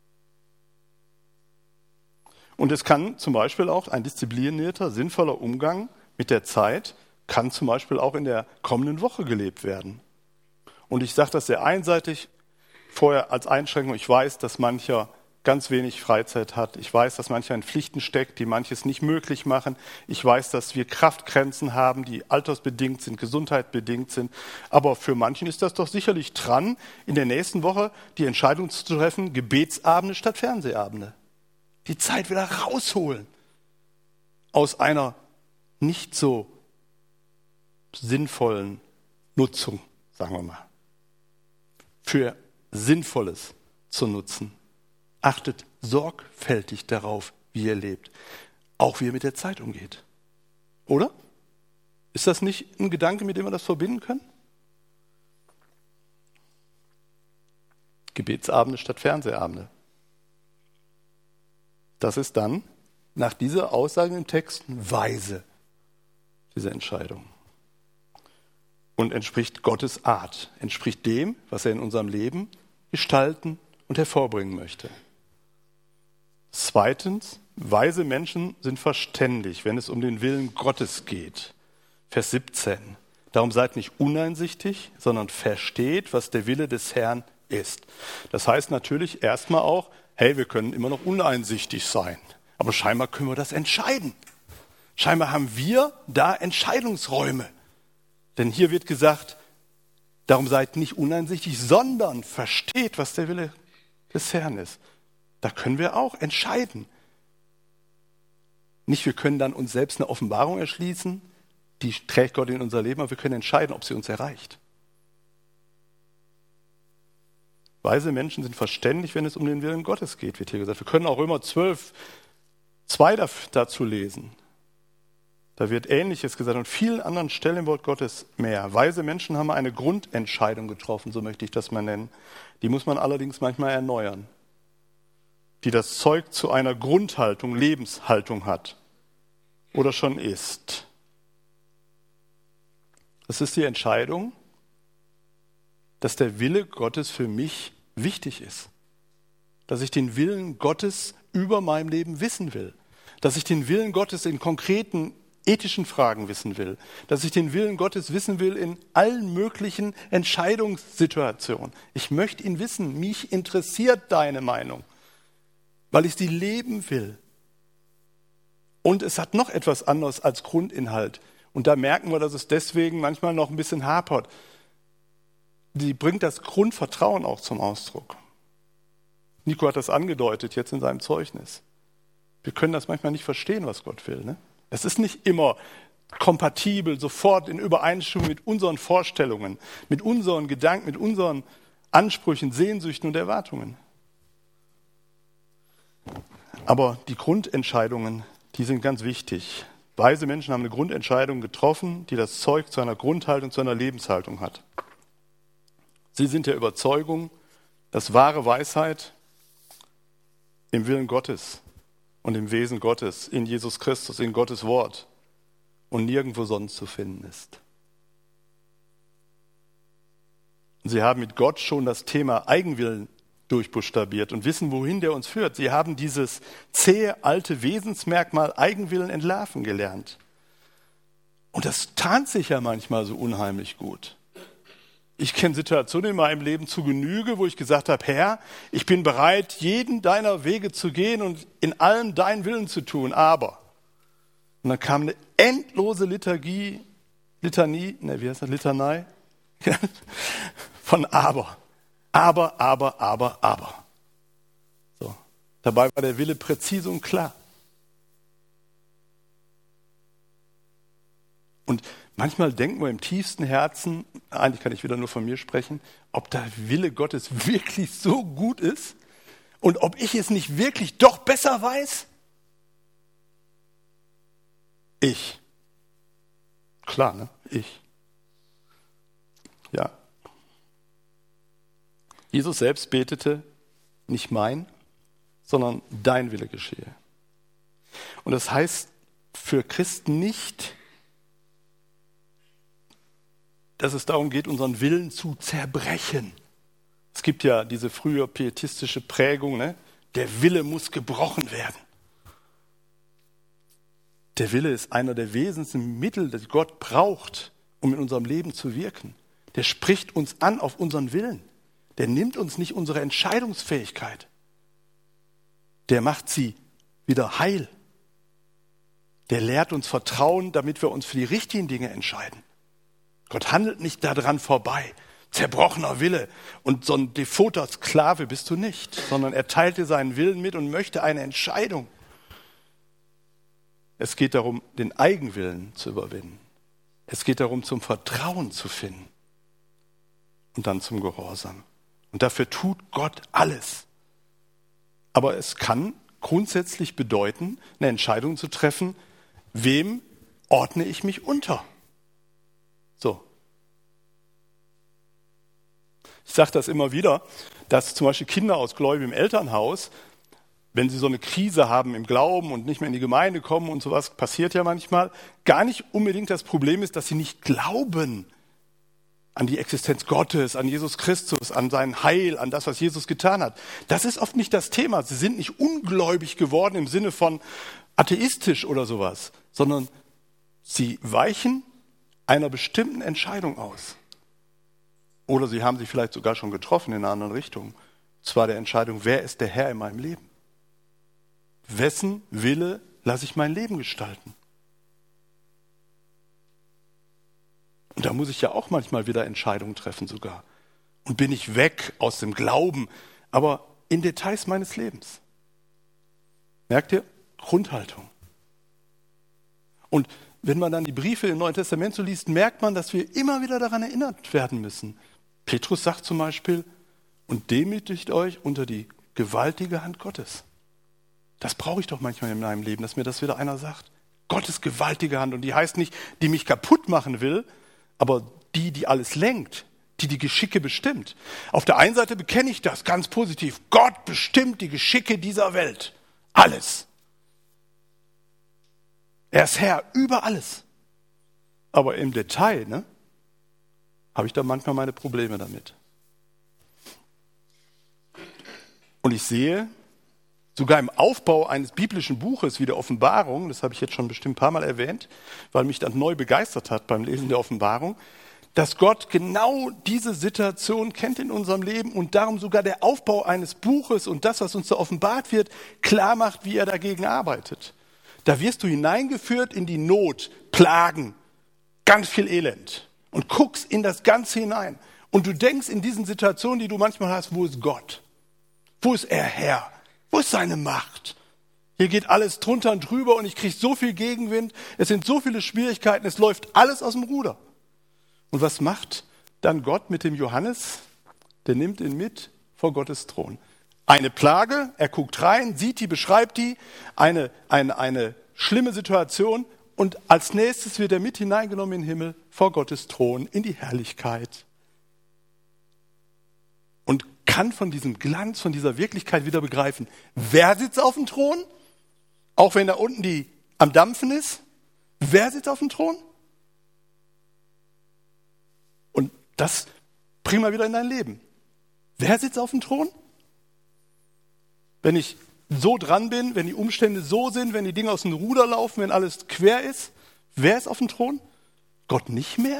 [SPEAKER 1] Und es kann zum Beispiel auch ein disziplinierter, sinnvoller Umgang mit der Zeit kann zum Beispiel auch in der kommenden Woche gelebt werden. Und ich sage das sehr einseitig, vorher als Einschränkung, ich weiß, dass mancher ganz wenig Freizeit hat. Ich weiß, dass mancher in Pflichten steckt, die manches nicht möglich machen. Ich weiß, dass wir Kraftgrenzen haben, die altersbedingt sind, gesundheitbedingt sind. Aber für manchen ist das doch sicherlich dran, in der nächsten Woche die Entscheidung zu treffen, Gebetsabende statt Fernsehabende. Die Zeit wieder rausholen aus einer nicht so sinnvollen Nutzung, sagen wir mal, für Sinnvolles zu nutzen. Achtet sorgfältig darauf, wie ihr lebt, auch wie ihr mit der Zeit umgeht. Oder? Ist das nicht ein Gedanke, mit dem wir das verbinden können? Gebetsabende statt Fernsehabende. Das ist dann nach dieser Aussage im Text weise, diese Entscheidung. Und entspricht Gottes Art, entspricht dem, was er in unserem Leben gestalten und hervorbringen möchte. Zweitens, weise Menschen sind verständig, wenn es um den Willen Gottes geht. Vers siebzehn. Darum seid nicht uneinsichtig, sondern versteht, was der Wille des Herrn ist. Das heißt natürlich erstmal auch, hey, wir können immer noch uneinsichtig sein. Aber scheinbar können wir das entscheiden. Scheinbar haben wir da Entscheidungsräume. Denn hier wird gesagt, darum seid nicht uneinsichtig, sondern versteht, was der Wille des Herrn ist. Da können wir auch entscheiden. Nicht, wir können dann uns selbst eine Offenbarung erschließen, die trägt Gott in unser Leben, aber wir können entscheiden, ob sie uns erreicht. Weise Menschen sind verständig, wenn es um den Willen Gottes geht, wird hier gesagt. Wir können auch Römer zwölf, zwei dazu lesen. Da wird Ähnliches gesagt und vielen anderen Stellen im Wort Gottes mehr. Weise Menschen haben eine Grundentscheidung getroffen, so möchte ich das mal nennen. Die muss man allerdings manchmal erneuern. Die das Zeug zu einer Grundhaltung, Lebenshaltung hat oder schon ist. Das ist die Entscheidung, dass der Wille Gottes für mich wichtig ist. Dass ich den Willen Gottes über meinem Leben wissen will. Dass ich den Willen Gottes in konkreten ethischen Fragen wissen will. Dass ich den Willen Gottes wissen will in allen möglichen Entscheidungssituationen. Ich möchte ihn wissen. Mich interessiert deine Meinung, weil ich sie leben will. Und es hat noch etwas anderes als Grundinhalt. Und da merken wir, dass es deswegen manchmal noch ein bisschen hapert. Die bringt das Grundvertrauen auch zum Ausdruck. Nico hat das angedeutet jetzt in seinem Zeugnis. Wir können das manchmal nicht verstehen, was Gott will. Ne? Es ist nicht immer kompatibel, sofort in Übereinstimmung mit unseren Vorstellungen, mit unseren Gedanken, mit unseren Ansprüchen, Sehnsüchten und Erwartungen. Aber die Grundentscheidungen, die sind ganz wichtig. Weise Menschen haben eine Grundentscheidung getroffen, die das Zeug zu einer Grundhaltung, zu einer Lebenshaltung hat. Sie sind der Überzeugung, dass wahre Weisheit im Willen Gottes und im Wesen Gottes, in Jesus Christus, in Gottes Wort und nirgendwo sonst zu finden ist. Sie haben mit Gott schon das Thema Eigenwillen durchbuchstabiert und wissen, wohin der uns führt. Sie haben dieses zähe, alte Wesensmerkmal Eigenwillen entlarven gelernt. Und das tarnt sich ja manchmal so unheimlich gut. Ich kenne Situationen in meinem Leben zu Genüge, wo ich gesagt habe, Herr, ich bin bereit, jeden deiner Wege zu gehen und in allem deinen Willen zu tun, aber. Und dann kam eine endlose Liturgie, Litanie, ne, wie heißt das, Litanei? Von aber. Aber, aber, aber, aber. So. Dabei war der Wille präzise und klar. Und manchmal denken wir im tiefsten Herzen, eigentlich kann ich wieder nur von mir sprechen, ob der Wille Gottes wirklich so gut ist und ob ich es nicht wirklich doch besser weiß. Ich. Klar, ne? Ich. Ja. Jesus selbst betete, nicht mein, sondern dein Wille geschehe. Und das heißt für Christen nicht, dass es darum geht, unseren Willen zu zerbrechen. Es gibt ja diese frühe pietistische Prägung, ne? Der Wille muss gebrochen werden. Der Wille ist einer der wesentlichen Mittel, die Gott braucht, um in unserem Leben zu wirken. Der spricht uns an auf unseren Willen. Der nimmt uns nicht unsere Entscheidungsfähigkeit. der macht sie wieder heil. Der lehrt uns Vertrauen, damit wir uns für die richtigen Dinge entscheiden. Gott handelt nicht daran vorbei. Zerbrochener Wille und so ein devoter Sklave bist du nicht, sondern er teilt dir seinen Willen mit und möchte eine Entscheidung. Es geht darum, den Eigenwillen zu überwinden. Es geht darum, zum Vertrauen zu finden und dann zum Gehorsam. Und dafür tut Gott alles. Aber es kann grundsätzlich bedeuten, eine Entscheidung zu treffen, wem ordne ich mich unter? So. Ich sage das immer wieder, dass zum Beispiel Kinder aus gläubigem Elternhaus, wenn sie so eine Krise haben im Glauben und nicht mehr in die Gemeinde kommen und sowas, passiert ja manchmal, gar nicht unbedingt das Problem ist, dass sie nicht glauben an die Existenz Gottes, an Jesus Christus, an sein Heil, an das, was Jesus getan hat. Das ist oft nicht das Thema. Sie sind nicht ungläubig geworden im Sinne von atheistisch oder sowas, sondern sie weichen einer bestimmten Entscheidung aus. Oder sie haben sich vielleicht sogar schon getroffen in einer anderen Richtung. Und zwar der Entscheidung, wer ist der Herr in meinem Leben? Wessen Wille lasse ich mein Leben gestalten? Und da muss ich ja auch manchmal wieder Entscheidungen treffen sogar. Und bin ich weg aus dem Glauben, aber in Details meines Lebens. Merkt ihr? Grundhaltung. Und wenn man dann die Briefe im Neuen Testament so liest, merkt man, dass wir immer wieder daran erinnert werden müssen. Petrus sagt zum Beispiel, und demütigt euch unter die gewaltige Hand Gottes. Das brauche ich doch manchmal in meinem Leben, dass mir das wieder einer sagt. Gottes gewaltige Hand. Und die heißt nicht, die mich kaputt machen will, aber die, die alles lenkt, die die Geschicke bestimmt. Auf der einen Seite bekenne ich das ganz positiv. Gott bestimmt die Geschicke dieser Welt. Alles. Er ist Herr über alles. Aber im Detail, ne, habe ich da manchmal meine Probleme damit. Und ich sehe, sogar im Aufbau eines biblischen Buches wie der Offenbarung, das habe ich jetzt schon bestimmt ein paar Mal erwähnt, weil mich das neu begeistert hat beim Lesen der Offenbarung, dass Gott genau diese Situation kennt in unserem Leben und darum sogar der Aufbau eines Buches und das, was uns da offenbart wird, klar macht, wie er dagegen arbeitet. Da wirst du hineingeführt in die Not, Plagen, ganz viel Elend und guckst in das Ganze hinein. Und du denkst in diesen Situationen, die du manchmal hast, wo ist Gott? Wo ist er Herr? Wo ist seine Macht? Hier geht alles drunter und drüber und ich kriege so viel Gegenwind. Es sind so viele Schwierigkeiten, es läuft alles aus dem Ruder. Und was macht dann Gott mit dem Johannes? Der nimmt ihn mit vor Gottes Thron. Eine Plage, er guckt rein, sieht die, beschreibt die, eine, eine, eine schlimme Situation und als nächstes wird er mit hineingenommen in den Himmel vor Gottes Thron, in die Herrlichkeit. Und kann von diesem Glanz, von dieser Wirklichkeit wieder begreifen, wer sitzt auf dem Thron? Auch wenn da unten die am Dampfen ist. Wer sitzt auf dem Thron? Und das bring mal wieder in dein Leben. Wer sitzt auf dem Thron? Wenn ich so dran bin, wenn die Umstände so sind, wenn die Dinge aus dem Ruder laufen, wenn alles quer ist, wer ist auf dem Thron? Gott nicht mehr?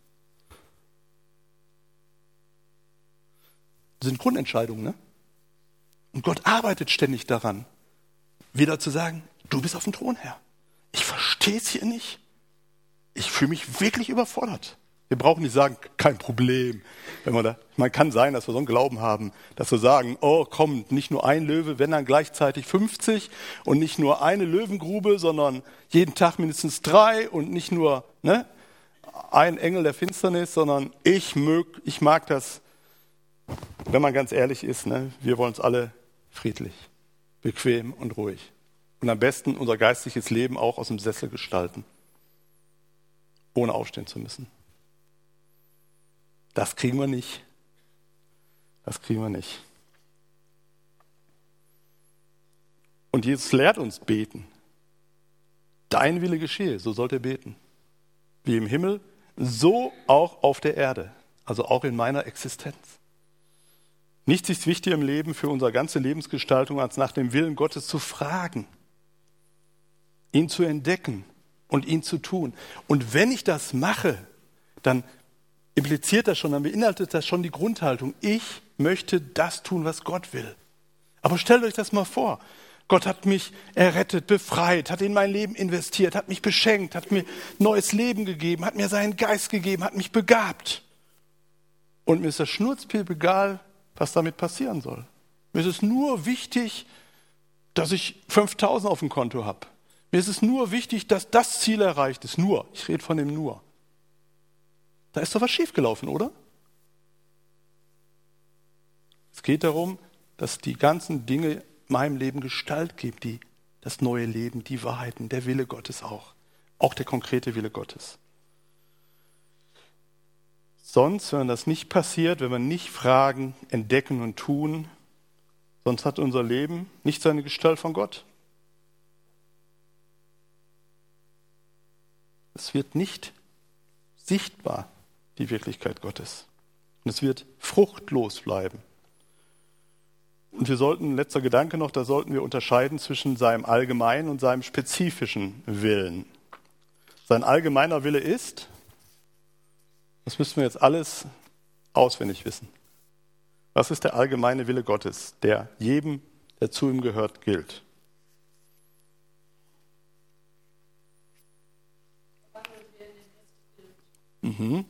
[SPEAKER 1] Das sind Grundentscheidungen, ne? Und Gott arbeitet ständig daran, wieder zu sagen, du bist auf dem Thron, Herr. Ich verstehe es hier nicht. Ich fühle mich wirklich überfordert. Wir brauchen nicht sagen, kein Problem. Wenn man da, man kann sein, dass wir so einen Glauben haben, dass wir sagen, oh komm, nicht nur ein Löwe, wenn dann gleichzeitig fünfzig und nicht nur eine Löwengrube, sondern jeden Tag mindestens drei und nicht nur ne, ein Engel der Finsternis, sondern ich, mög, ich mag das, wenn man ganz ehrlich ist, ne, wir wollen uns alle friedlich, bequem und ruhig. Und am besten unser geistliches Leben auch aus dem Sessel gestalten, ohne aufstehen zu müssen. Das kriegen wir nicht. Das kriegen wir nicht. Und Jesus lehrt uns beten. Dein Wille geschehe, so sollt ihr beten. Wie im Himmel, so auch auf der Erde. Also auch in meiner Existenz. Nichts ist wichtiger im Leben für unsere ganze Lebensgestaltung, als nach dem Willen Gottes zu fragen. Ihn zu entdecken und ihn zu tun. Und wenn ich das mache, dann impliziert das schon, dann beinhaltet das schon die Grundhaltung. Ich möchte das tun, was Gott will. Aber stellt euch das mal vor. Gott hat mich errettet, befreit, hat in mein Leben investiert, hat mich beschenkt, hat mir neues Leben gegeben, hat mir seinen Geist gegeben, hat mich begabt. Und mir ist das Schnurzpiepe egal, was damit passieren soll. Mir ist es nur wichtig, dass ich fünftausend auf dem Konto habe. Mir ist es nur wichtig, dass das Ziel erreicht ist. Nur. Ich rede von dem Nur. Da ist doch was schiefgelaufen, oder? Es geht darum, dass die ganzen Dinge meinem Leben Gestalt geben, die, das neue Leben, die Wahrheiten, der Wille Gottes auch. Auch der konkrete Wille Gottes. Sonst, wenn das nicht passiert, wenn wir nicht fragen, entdecken und tun, sonst hat unser Leben nicht seine Gestalt von Gott. Es wird nicht sichtbar, die Wirklichkeit Gottes. Und es wird fruchtlos bleiben. Und wir sollten, letzter Gedanke noch, da sollten wir unterscheiden zwischen seinem allgemeinen und seinem spezifischen Willen. Sein allgemeiner Wille ist, das müssen wir jetzt alles auswendig wissen. Was ist der allgemeine Wille Gottes, der jedem, der zu ihm gehört, gilt? Mhm.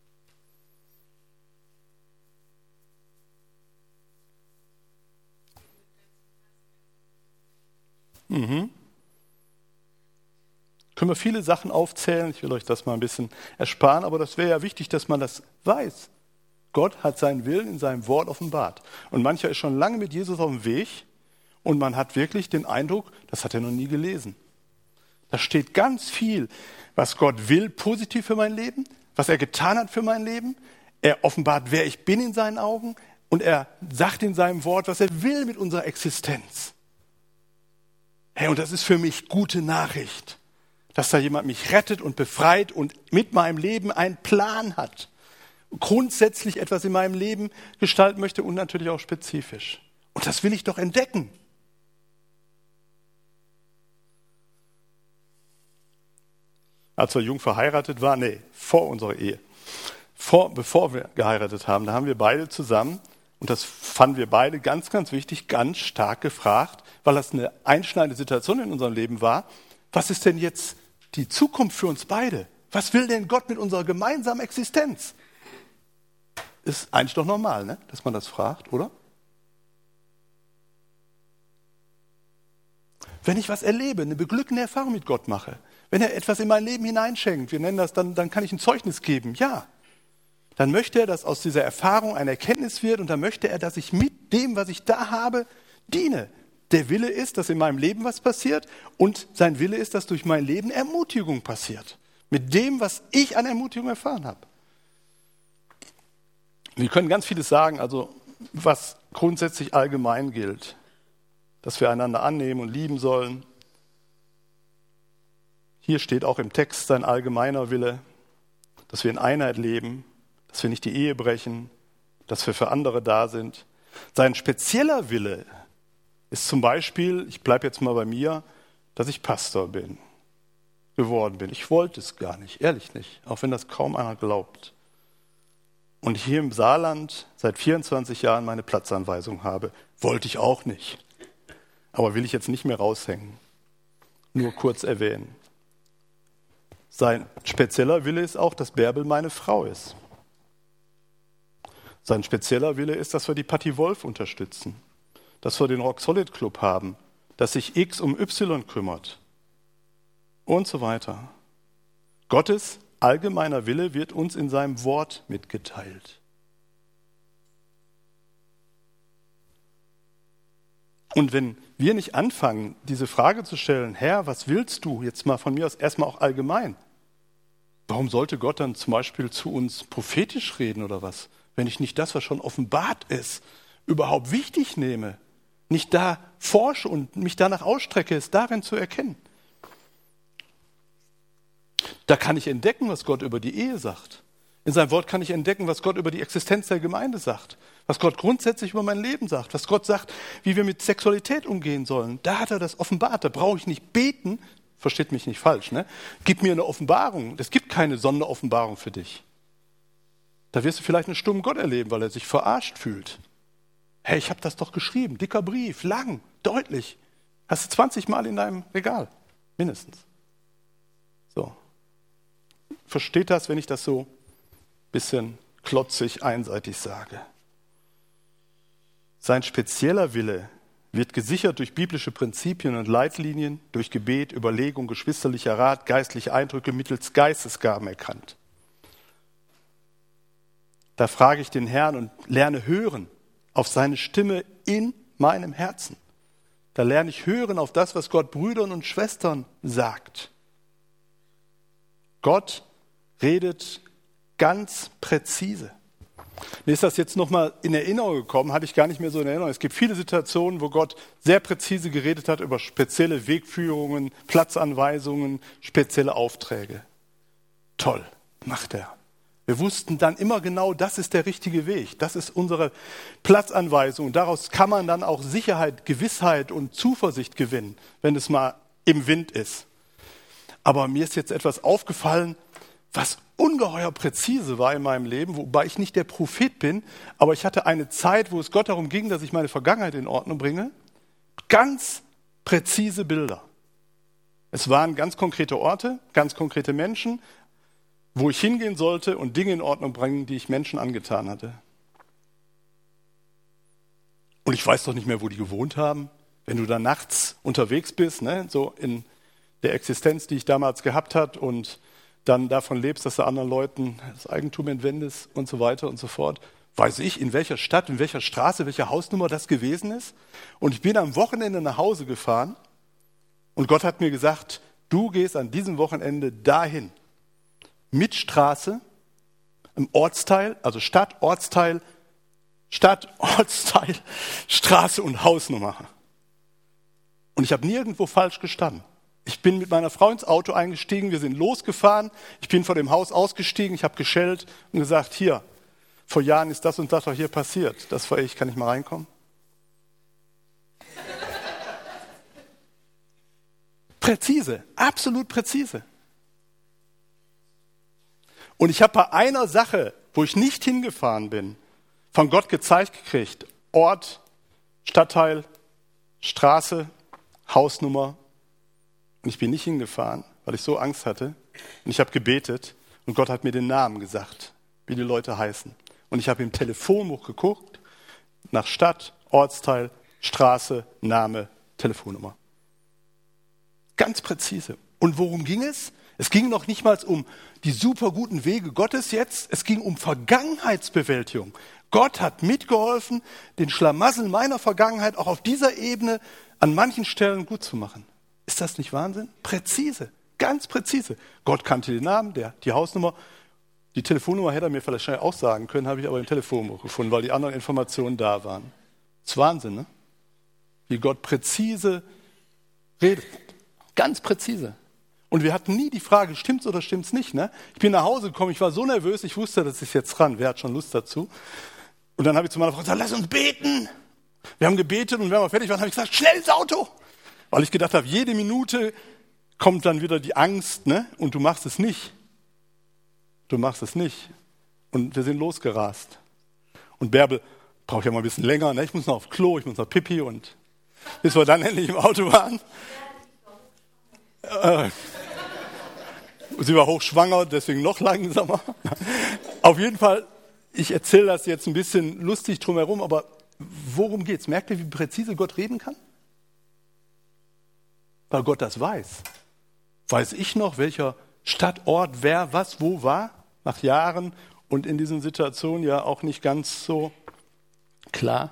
[SPEAKER 1] Mhm. Können wir viele Sachen aufzählen, ich will euch das mal ein bisschen ersparen, aber das wäre ja wichtig, dass man das weiß. Gott hat seinen Willen in seinem Wort offenbart. Und mancher ist schon lange mit Jesus auf dem Weg und man hat wirklich den Eindruck, das hat er noch nie gelesen. Da steht ganz viel, was Gott will, positiv für mein Leben, was er getan hat für mein Leben. Er offenbart, wer ich bin in seinen Augen und er sagt in seinem Wort, was er will mit unserer Existenz. Hey, und das ist für mich gute Nachricht, dass da jemand mich rettet und befreit und mit meinem Leben einen Plan hat. Grundsätzlich etwas in meinem Leben gestalten möchte und natürlich auch spezifisch. Und das will ich doch entdecken. Als wir jung verheiratet waren, nee, vor unserer Ehe, vor, bevor wir geheiratet haben, da haben wir beide zusammen, und das fanden wir beide ganz, ganz wichtig, ganz stark gefragt, weil das eine einschneidende Situation in unserem Leben war, was ist denn jetzt die Zukunft für uns beide? Was will denn Gott mit unserer gemeinsamen Existenz? Ist eigentlich doch normal, ne? Dass man das fragt, oder? Wenn ich was erlebe, eine beglückende Erfahrung mit Gott mache, wenn er etwas in mein Leben hineinschenkt, wir nennen das, dann, dann kann ich ein Zeugnis geben, ja. Dann möchte er, dass aus dieser Erfahrung eine Erkenntnis wird und dann möchte er, dass ich mit dem, was ich da habe, diene. Der Wille ist, dass in meinem Leben was passiert und sein Wille ist, dass durch mein Leben Ermutigung passiert. Mit dem, was ich an Ermutigung erfahren habe. Wir können ganz vieles sagen, also was grundsätzlich allgemein gilt, dass wir einander annehmen und lieben sollen. Hier steht auch im Text sein allgemeiner Wille, dass wir in Einheit leben, dass wir nicht die Ehe brechen, dass wir für andere da sind. Sein spezieller Wille ist zum Beispiel, ich bleibe jetzt mal bei mir, dass ich Pastor bin, geworden bin. Ich wollte es gar nicht, ehrlich nicht, auch wenn das kaum einer glaubt. Und hier im Saarland seit vierundzwanzig Jahren meine Platzanweisung habe, wollte ich auch nicht. Aber will ich jetzt nicht mehr raushängen. Nur kurz erwähnen. Sein spezieller Wille ist auch, dass Bärbel meine Frau ist. Sein spezieller Wille ist, dass wir die Patti Wolf unterstützen. Dass wir den Rock Solid Club haben. Dass sich X um Y kümmert. Und so weiter. Gottes allgemeiner Wille wird uns in seinem Wort mitgeteilt. Und wenn wir nicht anfangen, diese Frage zu stellen, Herr, was willst du jetzt mal von mir aus erstmal auch allgemein? Warum sollte Gott dann zum Beispiel zu uns prophetisch reden oder was? Wenn ich nicht das, was schon offenbart ist, überhaupt wichtig nehme, nicht da forsche und mich danach ausstrecke, es darin zu erkennen. Da kann ich entdecken, was Gott über die Ehe sagt. In seinem Wort kann ich entdecken, was Gott über die Existenz der Gemeinde sagt. Was Gott grundsätzlich über mein Leben sagt. Was Gott sagt, wie wir mit Sexualität umgehen sollen. Da hat er das offenbart. Da brauche ich nicht beten. Versteht mich nicht falsch, ne? Gib mir eine Offenbarung. Es gibt keine Sonderoffenbarung für dich. Da wirst du vielleicht einen stummen Gott erleben, weil er sich verarscht fühlt. Hey, ich habe das doch geschrieben. Dicker Brief, lang, deutlich. Hast du zwanzig Mal in deinem Regal, mindestens. So. Versteht das, wenn ich das so ein bisschen klotzig, einseitig sage? Sein spezieller Wille wird gesichert durch biblische Prinzipien und Leitlinien, durch Gebet, Überlegung, geschwisterlicher Rat, geistliche Eindrücke mittels Geistesgaben erkannt. Da frage ich den Herrn und lerne hören auf seine Stimme in meinem Herzen. Da lerne ich hören auf das, was Gott Brüdern und Schwestern sagt. Gott redet ganz präzise. Mir ist das jetzt nochmal in Erinnerung gekommen, hatte ich gar nicht mehr so in Erinnerung. Es gibt viele Situationen, wo Gott sehr präzise geredet hat über spezielle Wegführungen, Platzanweisungen, spezielle Aufträge. Toll, macht er. Wir wussten dann immer genau, das ist der richtige Weg. Das ist unsere Platzanweisung. Daraus kann man dann auch Sicherheit, Gewissheit und Zuversicht gewinnen, wenn es mal im Wind ist. Aber mir ist jetzt etwas aufgefallen, was ungeheuer präzise war in meinem Leben, wobei ich nicht der Prophet bin, aber ich hatte eine Zeit, wo es Gott darum ging, dass ich meine Vergangenheit in Ordnung bringe. Ganz präzise Bilder. Es waren ganz konkrete Orte, ganz konkrete Menschen, wo ich hingehen sollte und Dinge in Ordnung bringen, die ich Menschen angetan hatte. Und ich weiß doch nicht mehr, wo die gewohnt haben. Wenn du da nachts unterwegs bist, ne, so in der Existenz, die ich damals gehabt habe und dann davon lebst, dass du anderen Leuten das Eigentum entwendest und so weiter und so fort. Weiß ich, in welcher Stadt, in welcher Straße, welche Hausnummer das gewesen ist. Und ich bin am Wochenende nach Hause gefahren und Gott hat mir gesagt, du gehst an diesem Wochenende dahin. Mit Straße, im Ortsteil, also Stadt, Ortsteil, Stadt, Ortsteil, Straße und Hausnummer. Und ich habe nirgendwo falsch gestanden. Ich bin mit meiner Frau ins Auto eingestiegen, wir sind losgefahren, ich bin vor dem Haus ausgestiegen, ich habe geschellt und gesagt, hier, vor Jahren ist das und das auch hier passiert. Das war ich, kann ich mal reinkommen? Präzise, absolut präzise. Und ich habe bei einer Sache, wo ich nicht hingefahren bin, von Gott gezeigt gekriegt, Ort, Stadtteil, Straße, Hausnummer. Und ich bin nicht hingefahren, weil ich so Angst hatte. Und ich habe gebetet und Gott hat mir den Namen gesagt, wie die Leute heißen. Und ich habe im Telefonbuch geguckt, nach Stadt, Ortsteil, Straße, Name, Telefonnummer. Ganz präzise. Und worum ging es? Es ging noch nicht mal um die super guten Wege Gottes jetzt. Es ging um Vergangenheitsbewältigung. Gott hat mitgeholfen, den Schlamassel meiner Vergangenheit auch auf dieser Ebene an manchen Stellen gut zu machen. Ist das nicht Wahnsinn? Präzise, ganz präzise. Gott kannte den Namen, der, die Hausnummer. Die Telefonnummer hätte er mir vielleicht schnell auch sagen können, habe ich aber im Telefonbuch gefunden, weil die anderen Informationen da waren. Das ist Wahnsinn, ne? Wie Gott präzise redet. Ganz präzise. Und wir hatten nie die Frage, stimmt's oder stimmt's nicht, ne? Ich bin nach Hause gekommen, ich war so nervös, ich wusste, das ist jetzt dran. Wer hat schon Lust dazu? Und dann habe ich zu meiner Frau gesagt, lass uns beten. Wir haben gebetet und wenn wir fertig waren, habe ich gesagt, schnell ins Auto. Weil ich gedacht habe, jede Minute kommt dann wieder die Angst, ne? Und du machst es nicht. Du machst es nicht. Und wir sind losgerast. Und Bärbel braucht ja mal ein bisschen länger, ne? Ich muss noch auf Klo, ich muss noch Pipi und bis wir dann endlich im Auto waren. Äh, sie war hochschwanger, deswegen noch langsamer. Auf jeden Fall, ich erzähle das jetzt ein bisschen lustig drumherum, aber worum geht's? Merkt ihr, wie präzise Gott reden kann? Weil Gott das weiß. Weiß ich noch, welcher Stadtort, wer, was, wo war, nach Jahren und in diesen Situationen ja auch nicht ganz so klar.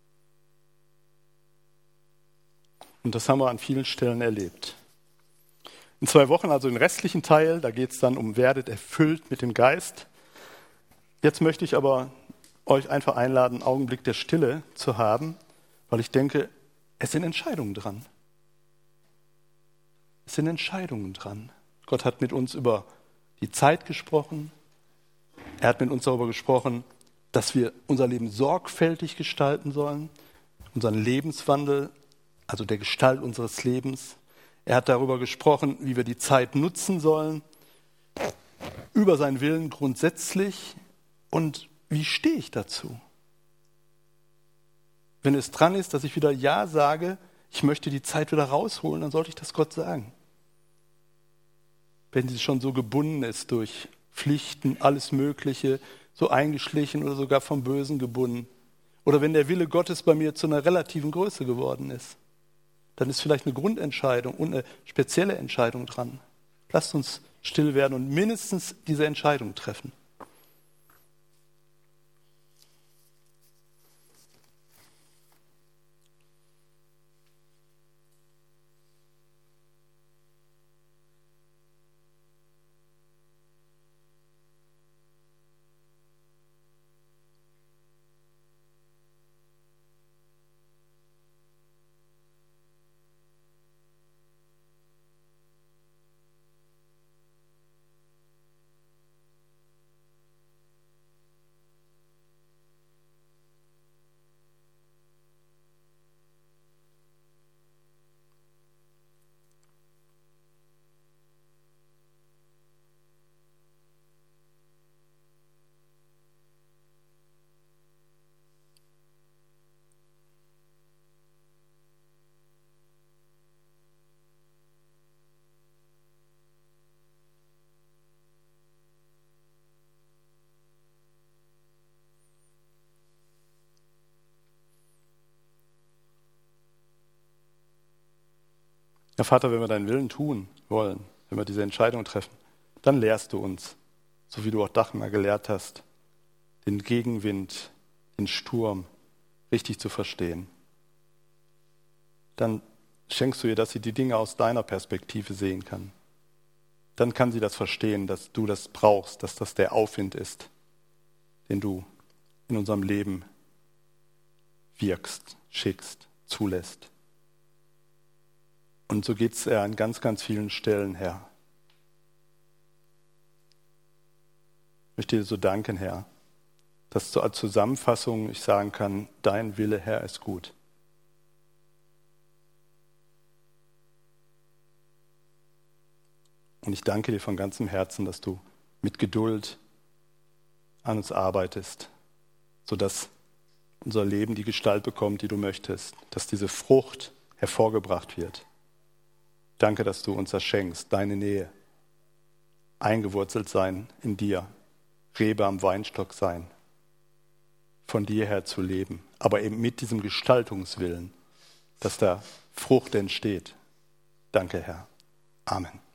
[SPEAKER 1] Und das haben wir an vielen Stellen erlebt. In zwei Wochen, also den restlichen Teil, da geht es dann um werdet erfüllt mit dem Geist. Jetzt möchte ich aber euch einfach einladen, einen Augenblick der Stille zu haben, weil ich denke, es sind Entscheidungen dran. Es sind Entscheidungen dran. Gott hat mit uns über die Zeit gesprochen. Er hat mit uns darüber gesprochen, dass wir unser Leben sorgfältig gestalten sollen, unseren Lebenswandel, also der Gestalt unseres Lebens. Er hat darüber gesprochen, wie wir die Zeit nutzen sollen, über seinen Willen grundsätzlich. Und wie stehe ich dazu? Wenn es dran ist, dass ich wieder Ja sage, ich möchte die Zeit wieder rausholen, dann sollte ich das Gott sagen. Wenn sie schon so gebunden ist durch Pflichten, alles Mögliche, so eingeschlichen oder sogar vom Bösen gebunden. Oder wenn der Wille Gottes bei mir zu einer relativen Größe geworden ist, dann ist vielleicht eine Grundentscheidung und eine spezielle Entscheidung dran. Lasst uns still werden und mindestens diese Entscheidung treffen. Ja, Vater, wenn wir deinen Willen tun wollen, wenn wir diese Entscheidung treffen, dann lehrst du uns, so wie du auch Dachmar gelehrt hast, den Gegenwind, den Sturm richtig zu verstehen. Dann schenkst du ihr, dass sie die Dinge aus deiner Perspektive sehen kann. Dann kann sie das verstehen, dass du das brauchst, dass das der Aufwind ist, den du in unserem Leben wirkst, schickst, zulässt. Und so geht es an ganz, ganz vielen Stellen, Herr. Ich möchte dir so danken, Herr, dass so als Zusammenfassung ich sagen kann, dein Wille, Herr, ist gut. Und ich danke dir von ganzem Herzen, dass du mit Geduld an uns arbeitest, sodass unser Leben die Gestalt bekommt, die du möchtest, dass diese Frucht hervorgebracht wird. Danke, dass du uns das schenkst, deine Nähe, eingewurzelt sein in dir, Rebe am Weinstock sein, von dir her zu leben, aber eben mit diesem Gestaltungswillen, dass da Frucht entsteht. Danke, Herr. Amen.